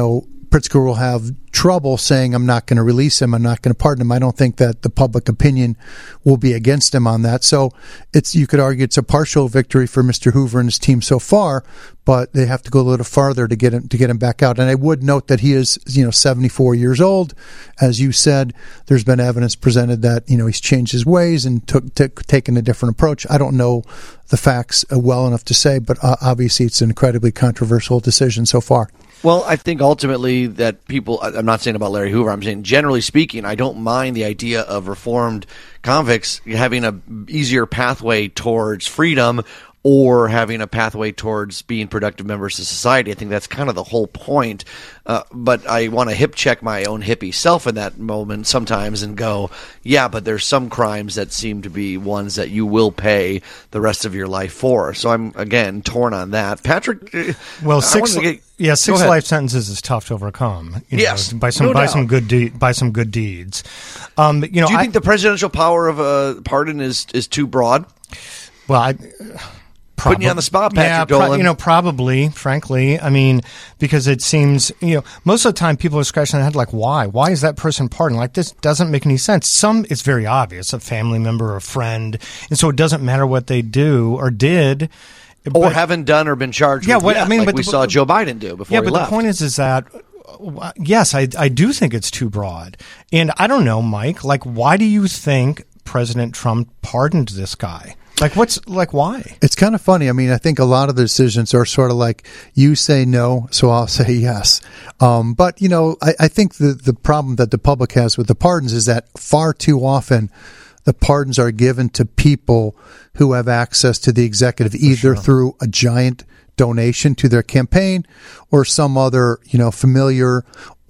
Pritzker will have trouble saying, I'm not going to release him, I'm not going to pardon him. I don't think that the public opinion will be against him on that. So you could argue it's a partial victory for Mr. Hoover and his team so far, but they have to go a little farther to get him back out. And I would note that he is, 74 years old. As you said, there's been evidence presented that, he's changed his ways and taken a different approach. I don't know the facts well enough to say, but obviously it's an incredibly controversial decision so far. Well, I think ultimately that people, I'm not saying about Larry Hoover, I'm saying generally speaking, I don't mind the idea of reformed convicts having an easier pathway towards freedom or having a pathway towards being productive members of society. I think that's kind of the whole point. But I want to hip check my own hippie self in that moment sometimes and go, yeah, but there's some crimes that seem to be ones that you will pay the rest of your life for. So I'm, again, torn on that. Patrick? Well, six life sentences is tough to overcome. Yes, by some good deeds. Do you think the presidential power of a pardon is too broad? Well, putting you on the spot, Patrick Dolan. Probably, frankly. I mean, because it seems, most of the time people are scratching their head like, why? Why is that person pardoned? Like, this doesn't make any sense. It's very obvious, a family member or a friend, and so it doesn't matter what they do or did. Or haven't done or been charged with yet, we saw Joe Biden do before he left. Yeah, but the point is that, yes, I do think it's too broad. And I don't know, Mike, why do you think President Trump pardoned this guy? Why? It's kind of funny. I mean, I think a lot of the decisions are sort of like, you say no, so I'll say yes. But, I think the problem that the public has with the pardons is that far too often the pardons are given to people who have access to the executive, either through a giant donation to their campaign or some other, familial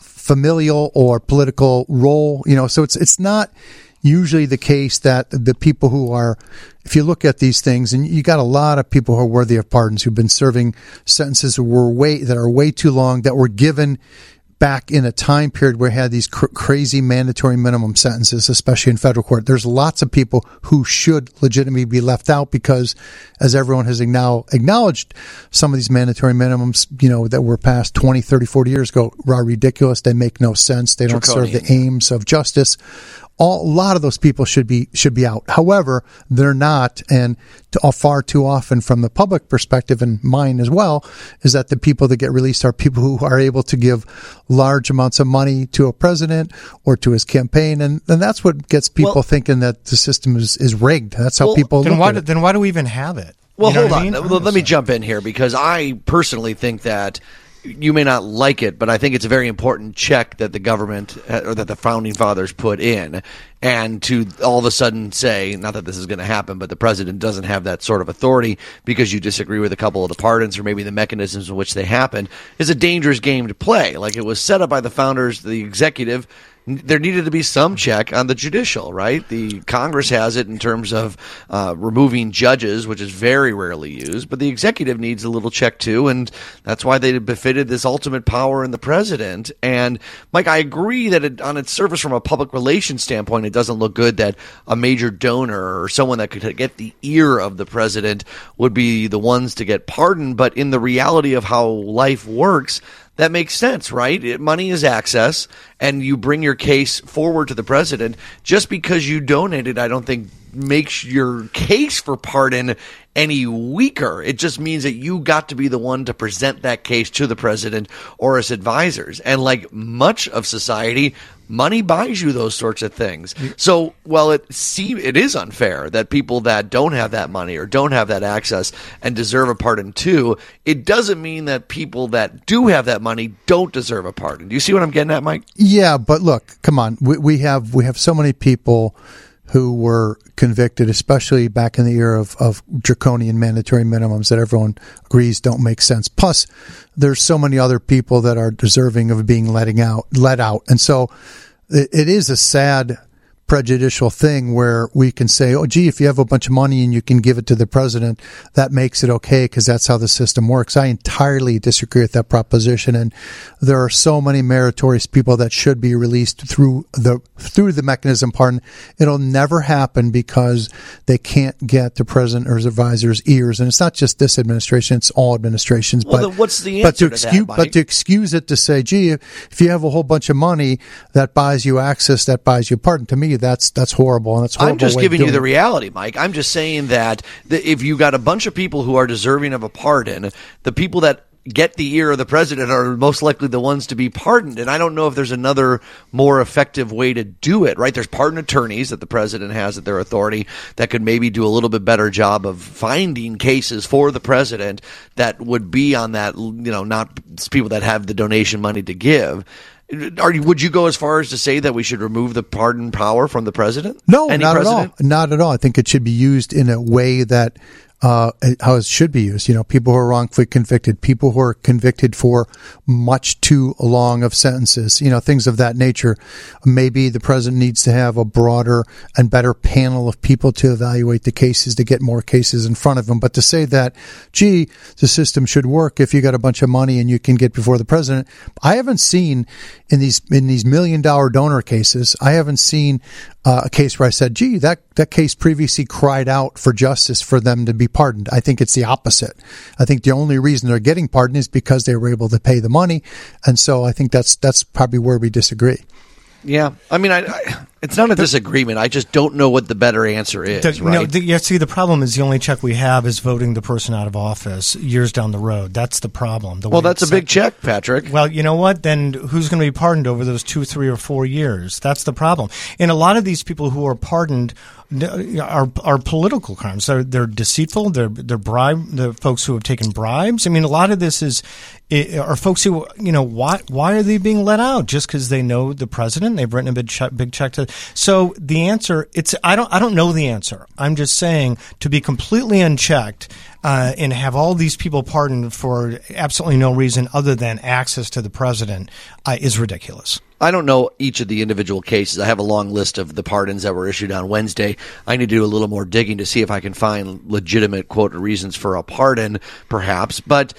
or political role. So it's not usually the case that the people who are, if you look at these things, and you got a lot of people who are worthy of pardons who've been serving sentences that are way too long, that were given back in a time period where we had these crazy mandatory minimum sentences, especially in federal court. There's lots of people who should legitimately be left out because, as everyone has now acknowledged, some of these mandatory minimums, that were passed 20, 30, 40 years ago are ridiculous. They make no sense. They don't serve the aims of justice. A lot of those people should be out. However, they're not, and far too often from the public perspective, and mine as well, is that the people that get released are people who are able to give large amounts of money to a president or to his campaign, and that's what gets people thinking that the system is rigged. That's how people look at it. Then why do we even have it? Well, hold on. Let me jump in here, because I personally think that you may not like it, but I think it's a very important check that the government or that the founding fathers put in. And to all of a sudden say, not that this is going to happen, but the president doesn't have that sort of authority because you disagree with a couple of the pardons or maybe the mechanisms in which they happen, is a dangerous game to play. Like, it was set up by the founders, the executive. There needed to be some check on the judicial, right? The Congress has it in terms of removing judges, which is very rarely used, but the executive needs a little check too, and that's why they befitted this ultimate power in the president. And Mike, I agree that on its surface, from a public relations standpoint, it doesn't look good that a major donor or someone that could get the ear of the president would be the ones to get pardoned. But in the reality of how life works, that makes sense, right? Money is access, and you bring your case forward to the president. Just because you donated, I don't think makes your case for pardon any weaker. It just means that you got to be the one to present that case to the president or his advisors. And like much of society, money buys you those sorts of things. So, well, it is unfair that people that don't have that money or don't have that access and deserve a pardon too, it doesn't mean that people that do have that money don't deserve a pardon. Do you see what I'm getting at, Mike? Yeah, but look, come on. We have so many people who were convicted, especially back in the era of draconian mandatory minimums that everyone agrees don't make sense. Plus, there's so many other people that are deserving of being let out. And so it is a sad prejudicial thing where we can say, oh, gee, if you have a bunch of money and you can give it to the president, that makes it okay because that's how the system works. I entirely disagree with that proposition. And there are so many meritorious people that should be released through the mechanism pardon. It'll never happen because they can't get the president or his advisors' ears. And it's not just this administration, it's all administrations. Well, then what's the answer to that, Mike? But to excuse it to say, gee, if you have a whole bunch of money that buys you access, that buys you pardon, to me, that's horrible. And that's horrible. I'm just giving you the reality, Mike. I'm just saying that if you got a bunch of people who are deserving of a pardon, the people that get the ear of the president are most likely the ones to be pardoned. And I don't know if there's another more effective way to do it, right? There's pardon attorneys that the president has at their authority that could maybe do a little bit better job of finding cases for the president that would be on that, not people that have the donation money to give. Would you go as far as to say that we should remove the pardon power from the president? No, not at all. Not at all. I think it should be used in a way that how it should be used. People who are wrongfully convicted, people who are convicted for much too long of sentences, things of that nature. Maybe the president needs to have a broader and better panel of people to evaluate the cases to get more cases in front of him. But to say that, gee, the system should work if you got a bunch of money and you can get before the president. I haven't seen in these $1 million donor cases, I haven't seen a case where I said, gee, that case previously cried out for justice for them to be pardoned. I think it's the opposite. I think the only reason they're getting pardoned is because they were able to pay the money. And so I think that's probably where we disagree. Yeah. I mean, it's not a disagreement. I just don't know what the better answer is, right? The problem is the only check we have is voting the person out of office years down the road. That's the problem. Well, that's a big check, Patrick. Well, you know what? Then who's going to be pardoned over those 2, 3, or 4 years? That's the problem. And a lot of these people who are pardoned are political crimes. They're deceitful. They're the folks who have taken bribes. I mean, a lot of this are folks who, why are they being let out? Just because they know the president? They've written a big check to. So the answer, I don't know the answer. I'm just saying to be completely unchecked and have all these people pardoned for absolutely no reason other than access to the president is ridiculous. I don't know each of the individual cases. I have a long list of the pardons that were issued on Wednesday. I need to do a little more digging to see if I can find legitimate, quote, reasons for a pardon, perhaps. But,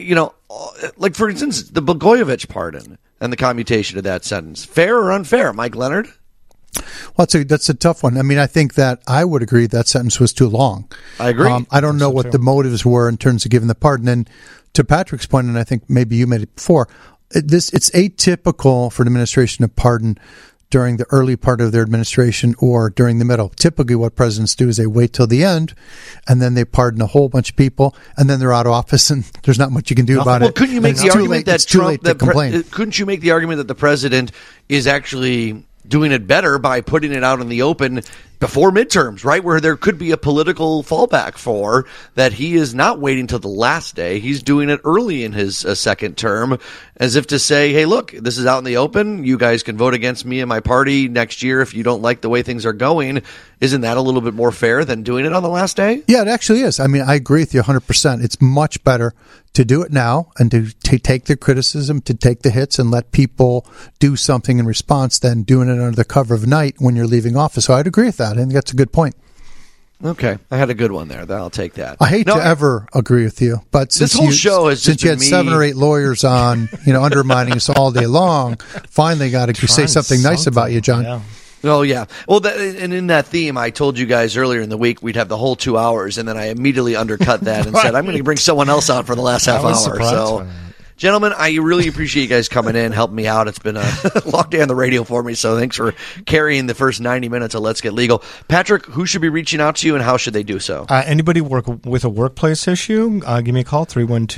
like, for instance, the Blagojevich pardon and the commutation of that sentence. Fair or unfair, Mike Leonard? Well, that's a tough one. I mean, I think that I would agree that sentence was too long. I agree. I don't know what the motives were in terms of giving the pardon. And to Patrick's point, and I think maybe you made it before, it's atypical for an administration to pardon during the early part of their administration or during the middle. Typically what presidents do is they wait till the end and then they pardon a whole bunch of people and then they're out of office and there's not much you can do about it. Well, couldn't you make the argument that Trump, couldn't you make the argument that the president is actually doing it better by putting it out in the open before midterms, right? Where there could be a political fallback for that. He is not waiting till the last day. He's doing it early in his second term as if to say, hey, look, this is out in the open. You guys can vote against me and my party next year if you don't like the way things are going. Isn't that a little bit more fair than doing it on the last day? Yeah, it actually is. I mean, I agree with you 100%. It's much better to do it now and to take the criticism, to take the hits and let people do something in response than doing it under the cover of night when you're leaving office. So I'd agree with that. I think that's a good point. Okay, I had a good one there. I'll take that. I hate to ever agree with you, but since show has since you had 7 or 8 lawyers on, undermining us all day long, finally got to say something nice about you, John. Yeah. Oh, yeah. Well, and in that theme, I told you guys earlier in the week we'd have the whole 2 hours, and then I immediately undercut that and said, I'm going to bring someone else on for the last half hour. So, gentlemen, I really appreciate you guys coming in, helping me out. It's been a long day on the radio for me, so thanks for carrying the first 90 minutes of Let's Get Legal. Patrick, who should be reaching out to you, and how should they do so? Anybody work with a workplace issue, give me a call,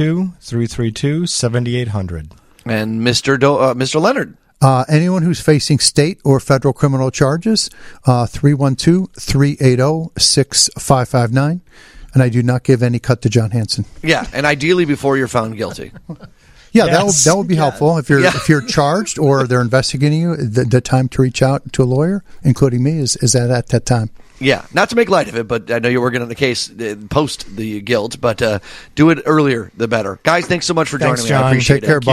312-332-7800. And Mr. Leonard? Anyone who's facing state or federal criminal charges, 312-380-6559. And I do not give any cut to John Hansen. Yeah, and ideally before you're found guilty. Yeah, yes. that would be helpful. If you're charged or they're investigating you, the time to reach out to a lawyer, including me, is at that time. Yeah, not to make light of it, but I know you're working on the case post the guilt, but do it earlier, the better. Guys, thanks so much for joining me. John. I appreciate it. Take care, buddy.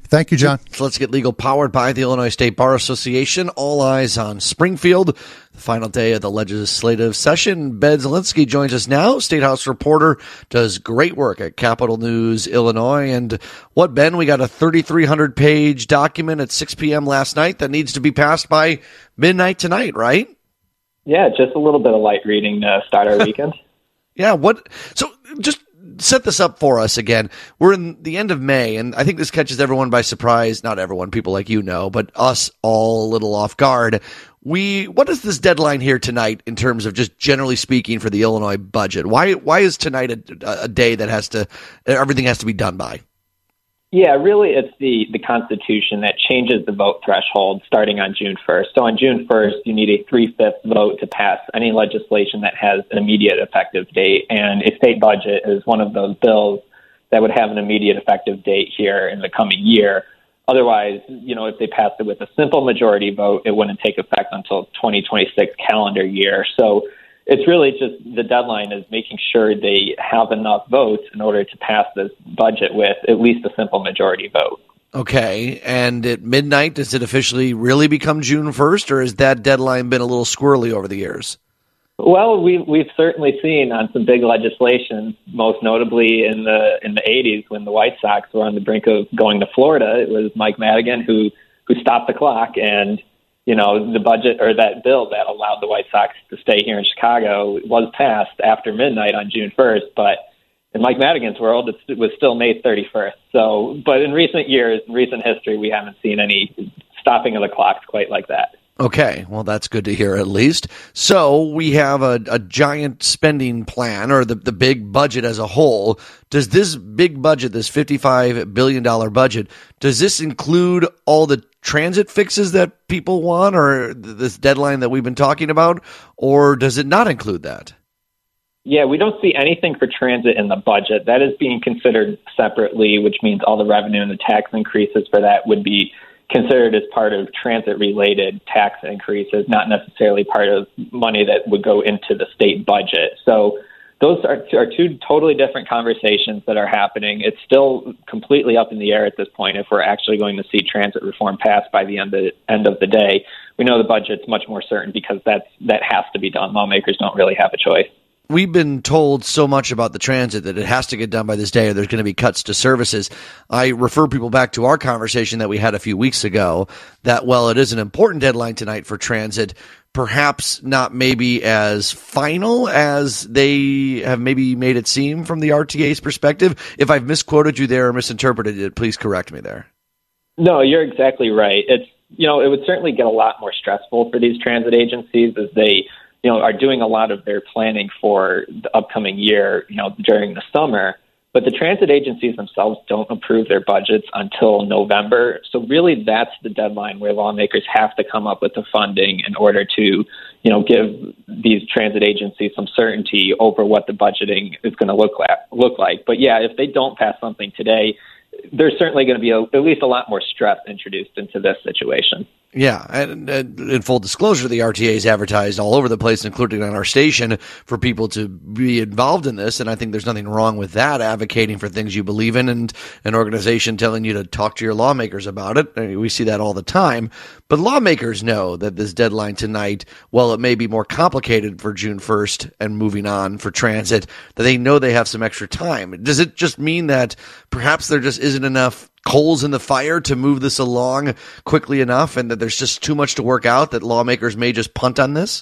Thank you, John. So let's get legal, powered by the Illinois State Bar Association. All eyes on Springfield, the final day of the legislative session. Ben Zielinski joins us now. State House reporter, does great work at Capital News, Illinois. And what, Ben, we got a 3,300-page document at 6 p.m. last night that needs to be passed by midnight tonight, right? Yeah, just a little bit of light reading to start our weekend. Yeah, so just set this up for us again. We're in the end of May, and I think this catches everyone by surprise. Not everyone, people like you know, but us all a little off guard. What is this deadline here tonight in terms of just generally speaking for the Illinois budget? Why is tonight a day that everything has to be done by? Yeah, really, it's the Constitution that changes the vote threshold starting on June 1st. So on June 1st, you need a 3/5 vote to pass any legislation that has an immediate effective date. And a state budget is one of those bills that would have an immediate effective date here in the coming year. Otherwise, if they passed it with a simple majority vote, it wouldn't take effect until 2026 calendar year. So it's really just the deadline is making sure they have enough votes in order to pass this budget with at least a simple majority vote. Okay. And at midnight, does it officially really become June 1st, or has that deadline been a little squirrely over the years? Well, we've certainly seen on some big legislation, most notably in the 80s when the White Sox were on the brink of going to Florida. It was Mike Madigan who stopped the clock, and the budget or that bill that allowed the White Sox to stay here in Chicago was passed after midnight on June 1st. But in Mike Madigan's world, it was still May 31st. So, but in recent years, recent history, we haven't seen any stopping of the clocks quite like that. Okay, well, that's good to hear at least. So we have a giant spending plan, or the big budget as a whole. Does this big budget, this $55 billion budget, does this include all the transit fixes that people want, or this deadline that we've been talking about, or does it not include that? Yeah, we don't see anything for transit in the budget. That is being considered separately, which means all the revenue and the tax increases for that would be considered as part of transit-related tax increases, not necessarily part of money that would go into the state budget. So those are two totally different conversations that are happening. It's still completely up in the air at this point if we're actually going to see transit reform passed by the end of the day. We know the budget's much more certain because that has to be done. Lawmakers don't really have a choice. We've been told so much about the transit that it has to get done by this day or there's going to be cuts to services. I refer people back to our conversation that we had a few weeks ago that, while it is an important deadline tonight for transit, perhaps not maybe as final as they have maybe made it seem from the RTA's perspective. If I've misquoted you there or misinterpreted it, please correct me there. No, you're exactly right. It would certainly get a lot more stressful for these transit agencies as they are doing a lot of their planning for the upcoming year, during the summer. But the transit agencies themselves don't approve their budgets until November. So really that's the deadline where lawmakers have to come up with the funding in order to, give these transit agencies some certainty over what the budgeting is going to look like. But yeah, if they don't pass something today, there's certainly going to be at least a lot more stress introduced into this situation. Yeah, and in full disclosure, the RTA is advertised all over the place, including on our station, for people to be involved in this, and I think there's nothing wrong with that, advocating for things you believe in, and an organization telling you to talk to your lawmakers about it. I mean, we see that all the time. But lawmakers know that this deadline tonight, while it may be more complicated for June 1st and moving on for transit, that they know they have some extra time. Does it just mean that perhaps there just isn't enough coals in the fire to move this along quickly enough, and that there's just too much to work out that lawmakers may just punt on this?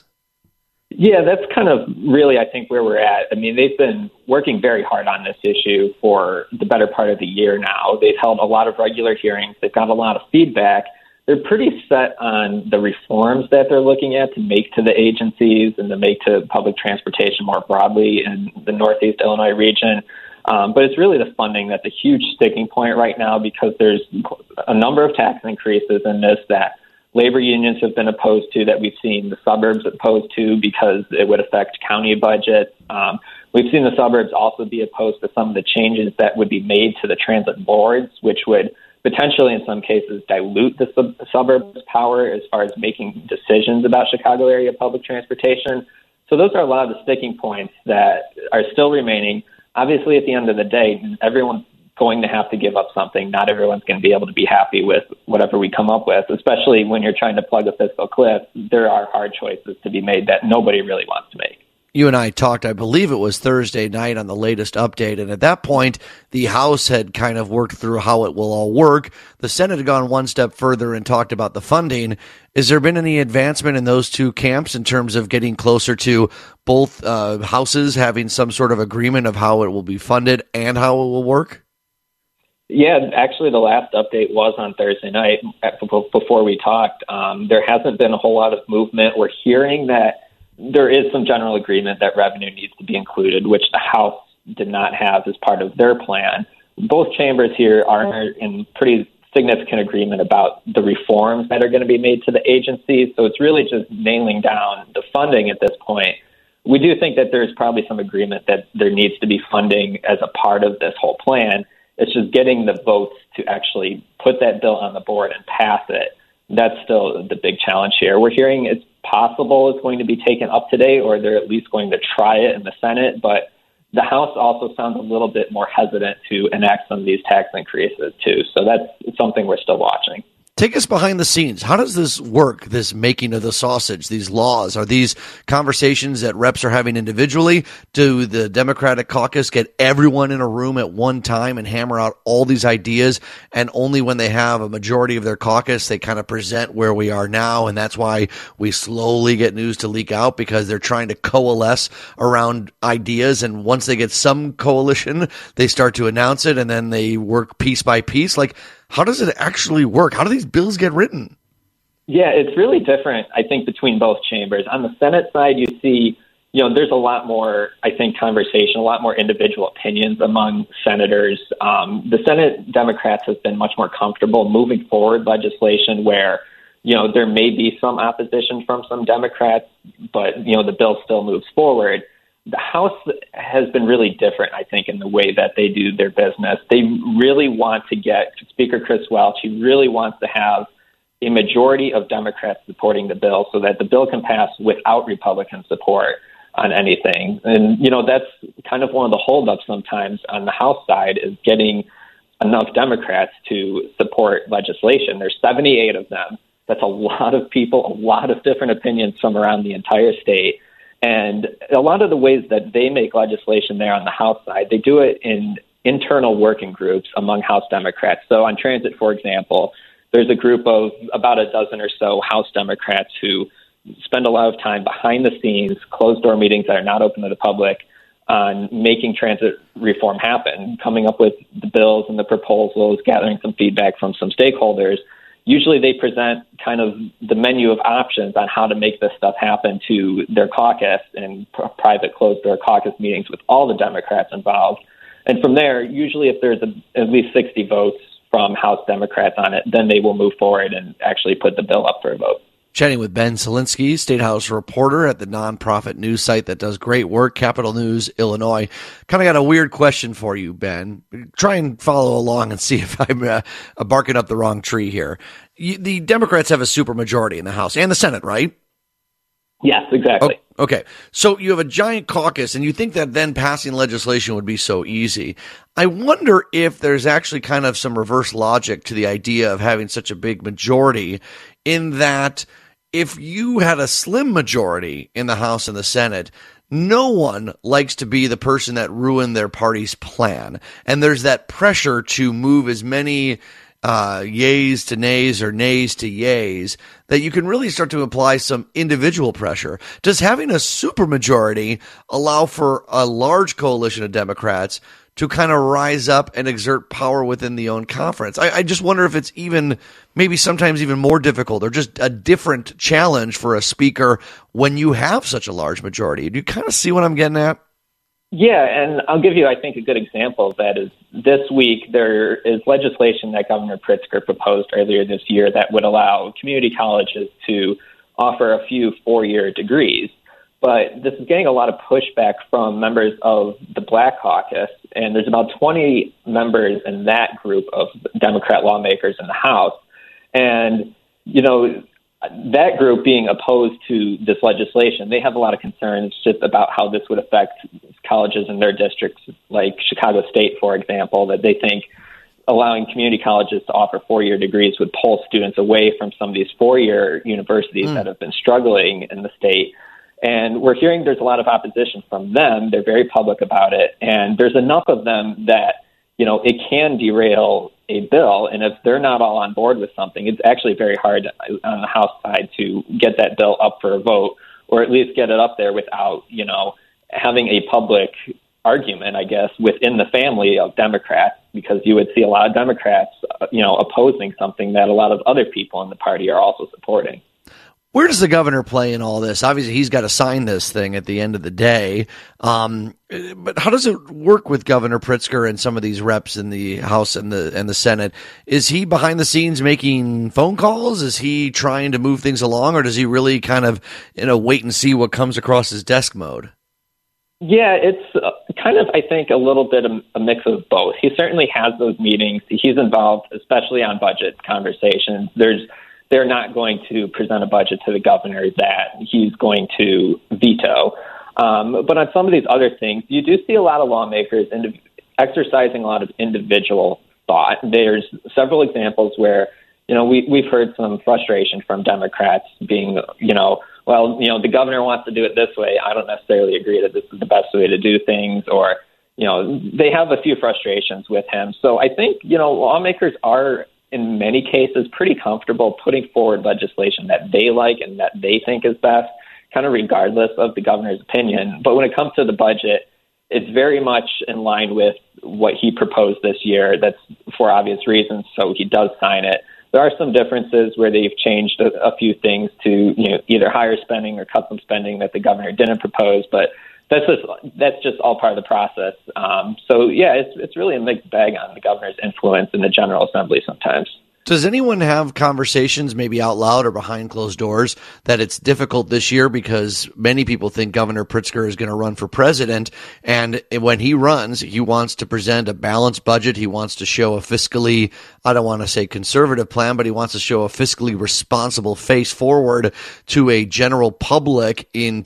Yeah, that's kind of really, I think, where we're at. I mean, they've been working very hard on this issue for the better part of the year now. They've held a lot of regular hearings. They've got a lot of feedback. They're pretty set on the reforms that they're looking at to make to the agencies and to make to public transportation more broadly in the Northeast Illinois region. But it's really the funding that's a huge sticking point right now, because there's a number of tax increases in this that labor unions have been opposed to, that we've seen the suburbs opposed to because it would affect county budgets. We've seen the suburbs also be opposed to some of the changes that would be made to the transit boards, which would potentially in some cases dilute the suburbs' power as far as making decisions about Chicago area public transportation. So those are a lot of the sticking points that are still remaining. Obviously, at the end of the day, everyone's going to have to give up something. Not everyone's going to be able to be happy with whatever we come up with, especially when you're trying to plug a fiscal cliff. There are hard choices to be made that nobody really wants to make. You and I talked, I believe it was Thursday night on the latest update, and at that point, the House had kind of worked through how it will all work. The Senate had gone one step further and talked about the funding. Has there been any advancement in those two camps in terms of getting closer to both houses having some sort of agreement of how it will be funded and how it will work? Yeah, actually, the last update was on Thursday night before we talked. There hasn't been a whole lot of movement. We're hearing that there is some general agreement that revenue needs to be included, which the House did not have as part of their plan. Both chambers here are in pretty significant agreement about the reforms that are going to be made to the agency. So it's really just nailing down the funding at this point. We do think that there's probably some agreement that there needs to be funding as a part of this whole plan. It's just getting the votes to actually put that bill on the board and pass it. That's still the big challenge here. We're hearing it's possible it's going to be taken up today, or they're at least going to try it in the Senate. But the House also sounds a little bit more hesitant to enact some of these tax increases, too. So that's something we're still watching. Take us behind the scenes. How does this work, this making of the sausage, these laws? Are these conversations that reps are having individually? Do the Democratic caucus get everyone in a room at one time and hammer out all these ideas? And only when they have a majority of their caucus, they kind of present where we are now. And that's why we slowly get news to leak out, because they're trying to coalesce around ideas. And once they get some coalition, they start to announce it, and then they work piece by piece. Like, how does it actually work? How do these bills get written? Yeah, it's really different, I think, between both chambers. On the Senate side, you see, there's a lot more, I think, conversation, a lot more individual opinions among senators. The Senate Democrats have been much more comfortable moving forward legislation where, there may be some opposition from some Democrats, but, the bill still moves forward. The House has been really different, I think, in the way that they do their business. They really want to get Speaker Chris Welch. He really wants to have a majority of Democrats supporting the bill so that the bill can pass without Republican support on anything. And, that's kind of one of the holdups sometimes on the House side, is getting enough Democrats to support legislation. There's 78 of them. That's a lot of people, a lot of different opinions from around the entire state. And a lot of the ways that they make legislation there on the House side, they do it in internal working groups among House Democrats. So on transit, for example, there's a group of about a dozen or so House Democrats who spend a lot of time behind the scenes, closed-door meetings that are not open to the public, on making transit reform happen, coming up with the bills and the proposals, gathering some feedback from some stakeholders. Usually they present kind of the menu of options on how to make this stuff happen to their caucus and private closed-door caucus meetings with all the Democrats involved. And from there, usually if there's at least 60 votes from House Democrats on it, then they will move forward and actually put the bill up for a vote. Chatting with Ben Selinsky, State House reporter at the nonprofit news site that does great work, Capital News, Illinois. Kind of got a weird question for you, Ben. Try and follow along and see if I'm barking up the wrong tree here. The Democrats have a supermajority in the House and the Senate, right? Yes, exactly. Oh, okay. So you have a giant caucus, and you think that then passing legislation would be so easy. I wonder if there's actually kind of some reverse logic to the idea of having such a big majority, in that if you had a slim majority in the House and the Senate, no one likes to be the person that ruined their party's plan. And there's that pressure to move as many yays to nays or nays to yays that you can really start to apply some individual pressure. Does having a supermajority allow for a large coalition of Democrats to kind of rise up and exert power within the own conference? I just wonder if it's even, maybe sometimes even more difficult, or just a different challenge for a speaker when you have such a large majority. Do you kind of see what I'm getting at? Yeah, and I'll give you, I think, a good example of that is this week there is legislation that Governor Pritzker proposed earlier this year that would allow community colleges to offer a few four-year degrees. But this is getting a lot of pushback from members of the Black Caucus, and there's about 20 members in that group of Democrat lawmakers in the House. And, that group being opposed to this legislation, they have a lot of concerns just about how this would affect colleges in their districts, like Chicago State, for example, that they think allowing community colleges to offer 4-year degrees would pull students away from some of these 4-year universities that have been struggling in the state. And we're hearing there's a lot of opposition from them. They're very public about it. And there's enough of them that, it can derail a bill. And if they're not all on board with something, it's actually very hard on the House side to get that bill up for a vote, or at least get it up there without, having a public argument, I guess, within the family of Democrats, because you would see a lot of Democrats, opposing something that a lot of other people in the party are also supporting. Where does the governor play in all this? Obviously, he's got to sign this thing at the end of the day. But how does it work with Governor Pritzker and some of these reps in the House and the Senate? Is he behind the scenes making phone calls? Is he trying to move things along, or does he really kind of wait and see what comes across his desk mode? Yeah, it's kind of, I think, a little bit of a mix of both. He certainly has those meetings. He's involved, especially on budget conversations. They're not going to present a budget to the governor that he's going to veto. But on some of these other things, you do see a lot of lawmakers exercising a lot of individual thought. There's several examples where, we've heard some frustration from Democrats being, the governor wants to do it this way. I don't necessarily agree that this is the best way to do things, or, they have a few frustrations with him. So I think, lawmakers are, in many cases, pretty comfortable putting forward legislation that they like and that they think is best, kind of regardless of the governor's opinion. But when it comes to the budget, it's very much in line with what he proposed this year. That's for obvious reasons, so he does sign it. There are some differences where they've changed a few things to either higher spending or cut some spending that the governor didn't propose, but that's just all part of the process. So yeah, it's really a mixed bag on the governor's influence in the General Assembly sometimes. Does anyone have conversations, maybe out loud or behind closed doors, that it's difficult this year because many people think Governor Pritzker is going to run for president, and when he runs, he wants to present a balanced budget. He wants to show a fiscally, I don't want to say conservative plan, but he wants to show a fiscally responsible face forward to a general public in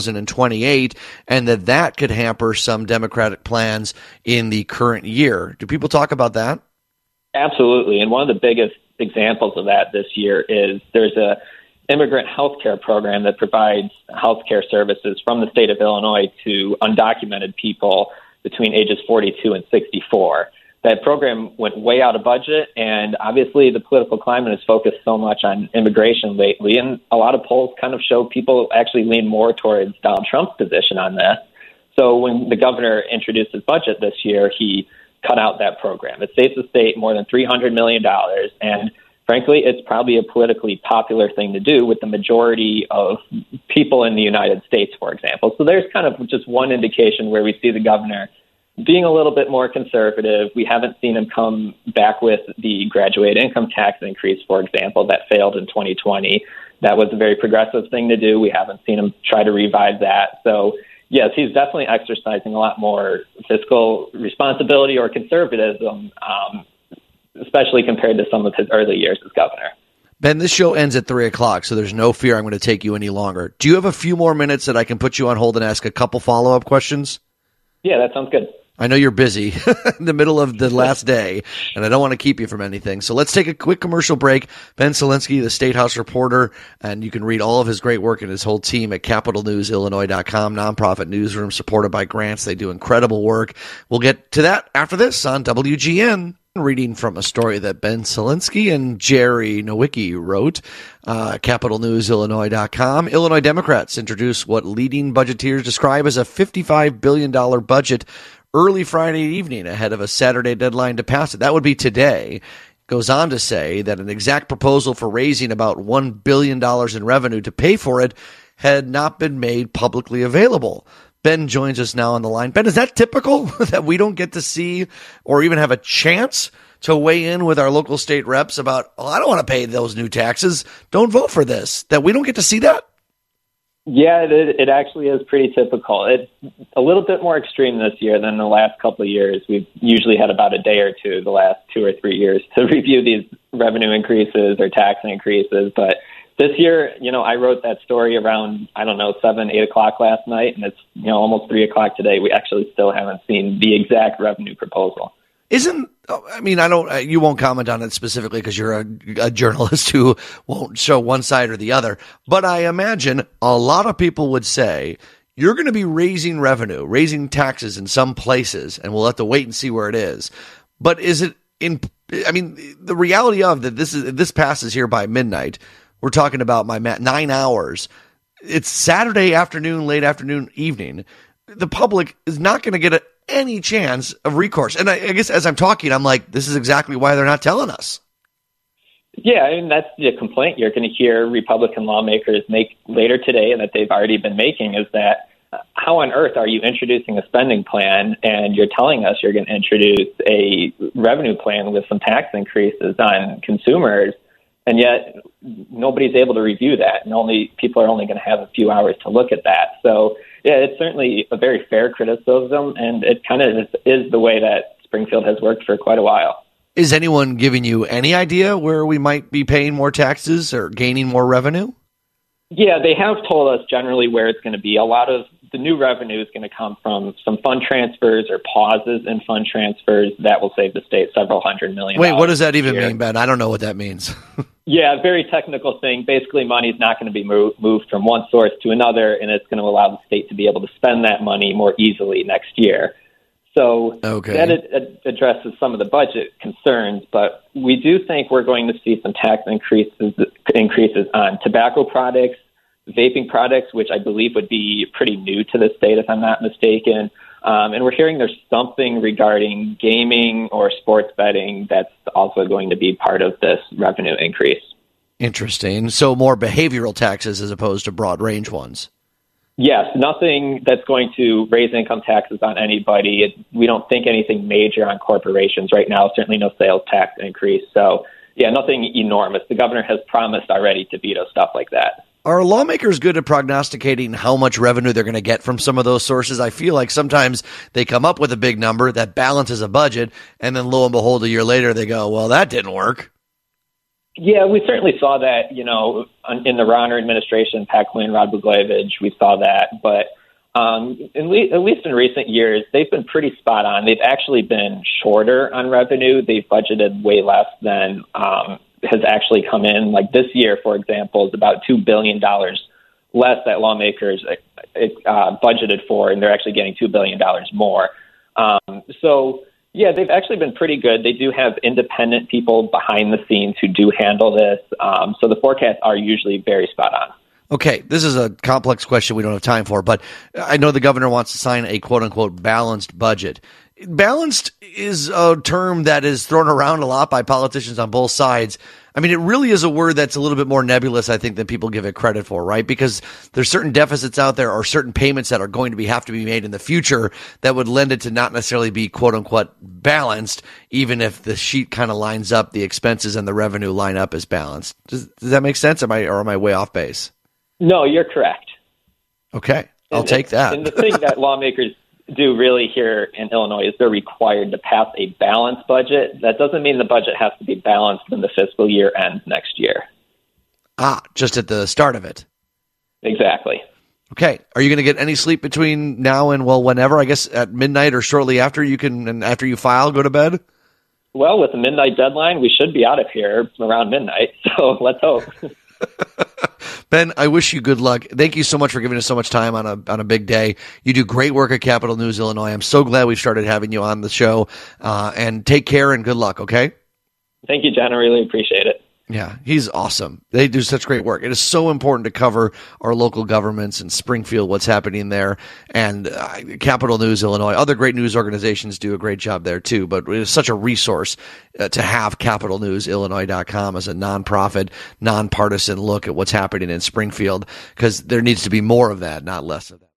2028, and that could hamper some Democratic plans in the current year. Do people talk about that? Absolutely. And one of the biggest examples of that this year is there's a immigrant health care program that provides health care services from the state of Illinois to undocumented people between ages 42 and 64. That program went way out of budget, and obviously the political climate is focused so much on immigration lately, and a lot of polls kind of show people actually lean more towards Donald Trump's position on this. So when the governor introduced his budget this year, he cut out that program. It saves the state more than $300 million. And frankly, it's probably a politically popular thing to do with the majority of people in the United States, for example. So there's kind of just one indication where we see the governor being a little bit more conservative. We haven't seen him come back with the graduate income tax increase, for example, that failed in 2020. That was a very progressive thing to do. We haven't seen him try to revive that. So yes, he's definitely exercising a lot more fiscal responsibility or conservatism, especially compared to some of his early years as governor. Ben, this show ends at 3:00, so there's no fear I'm going to take you any longer. Do you have a few more minutes that I can put you on hold and ask a couple follow-up questions? Yeah, that sounds good. I know you're busy in the middle of the last day, and I don't want to keep you from anything. So let's take a quick commercial break. Ben Solinsky, the State House reporter, and you can read all of his great work and his whole team at capitalnewsillinois.com, nonprofit newsroom supported by grants. They do incredible work. We'll get to that after this on WGN. Reading from a story that Ben Solinsky and Jerry Nowicki wrote, capitalnewsillinois.com. Illinois Democrats introduce what leading budgeteers describe as a $55 billion budget early Friday evening ahead of a Saturday deadline to pass it. That would be today. Goes on to say that an exact proposal for raising about $1 billion in revenue to pay for it had not been made publicly available. Ben joins us now on the line. Ben, is that typical that we don't get to see or even have a chance to weigh in with our local state reps about, oh, I don't want to pay those new taxes. Don't vote for this. That we don't get to see that? Yeah, it actually is pretty typical. It's a little bit more extreme this year than the last couple of years. We've usually had about a day or two the last 2 or 3 years to review these revenue increases or tax increases. But This year, I wrote that story around, 7, 8 o'clock last night, and it's, almost 3 o'clock today. We actually still haven't seen the exact revenue proposal. You won't comment on it specifically because you're a journalist who won't show one side or the other. But I imagine a lot of people would say you're going to be raising revenue, raising taxes in some places, and we'll have to wait and see where it is. But is it the reality of that this passes here by midnight. We're talking about 9 hours. It's Saturday afternoon, late afternoon, evening. The public is not going to get any chance of recourse. And I guess as I'm talking, I'm like, this is exactly why they're not telling us. Yeah, that's the complaint you're going to hear Republican lawmakers make later today, and that they've already been making, is that how on earth are you introducing a spending plan and you're telling us you're going to introduce a revenue plan with some tax increases on consumers, and yet nobody's able to review that, and people are only going to have a few hours to look at that. So, yeah, it's certainly a very fair criticism, and it kind of is the way that Springfield has worked for quite a while. Is anyone giving you any idea where we might be paying more taxes or gaining more revenue? Yeah, they have told us generally where it's going to be. A lot of the new revenue is going to come from some fund transfers or pauses in fund transfers that will save the state several $100 million. Wait, what does that even mean, Ben? I don't know what that means. Yeah, very technical thing. Basically, money is not going to be moved from one source to another, and it's going to allow the state to be able to spend that money more easily next year. So that addresses some of the budget concerns, but we do think we're going to see some tax increases on tobacco products, vaping products, which I believe would be pretty new to the state, if I'm not mistaken. And we're hearing there's something regarding gaming or sports betting that's also going to be part of this revenue increase. Interesting. So more behavioral taxes as opposed to broad range ones. Yes, nothing that's going to raise income taxes on anybody. We don't think anything major on corporations right now, certainly no sales tax increase. So, yeah, nothing enormous. The governor has promised already to veto stuff like that. Are lawmakers good at prognosticating how much revenue they're going to get from some of those sources? I feel like sometimes they come up with a big number that balances a budget, and then lo and behold, a year later they go, well, that didn't work. Yeah, we certainly saw that, in the Rauner administration, Pat Quinn, Rod Blagojevich, we saw that. But at least in recent years, they've been pretty spot on. They've actually been shorter on revenue. They've budgeted way less than has actually come in. Like this year, for example, is about $2 billion less that lawmakers budgeted for, and they're actually getting $2 billion more. Yeah, they've actually been pretty good. They do have independent people behind the scenes who do handle this. So the forecasts are usually very spot on. Okay, this is a complex question we don't have time for, but I know the governor wants to sign a quote-unquote balanced budget. Balanced is a term that is thrown around a lot by politicians on both sides. I mean, it really is a word that's a little bit more nebulous, I think, than people give it credit for, right? Because there's certain deficits out there or certain payments that are going to have to be made in the future that would lend it to not necessarily be quote-unquote balanced, even if the sheet kind of lines up, the expenses and the revenue line up as balanced. Does that make sense? Am I way off base? No, you're correct. Okay, I'll take that. And the thing that lawmakers do really here in Illinois is they're required to pass a balanced budget. That doesn't mean the budget has to be balanced when the fiscal year ends next year. Just at the start of it. Exactly. Okay. Are you going to get any sleep between now and, well, whenever? I guess at midnight or shortly after and after you file, go to bed? Well, with the midnight deadline, we should be out of here around midnight. So let's hope. Ben, I wish you good luck. Thank you so much for giving us so much time on a big day. You do great work at Capital News Illinois. I'm so glad we started having you on the show. And take care and good luck, okay? Thank you, John. I really appreciate it. Yeah, he's awesome. They do such great work. It is so important to cover our local governments in Springfield, what's happening there, and Capital News Illinois. Other great news organizations do a great job there too, but it is such a resource to have capitalnewsillinois.com as a nonprofit, nonpartisan look at what's happening in Springfield, because there needs to be more of that, not less of that.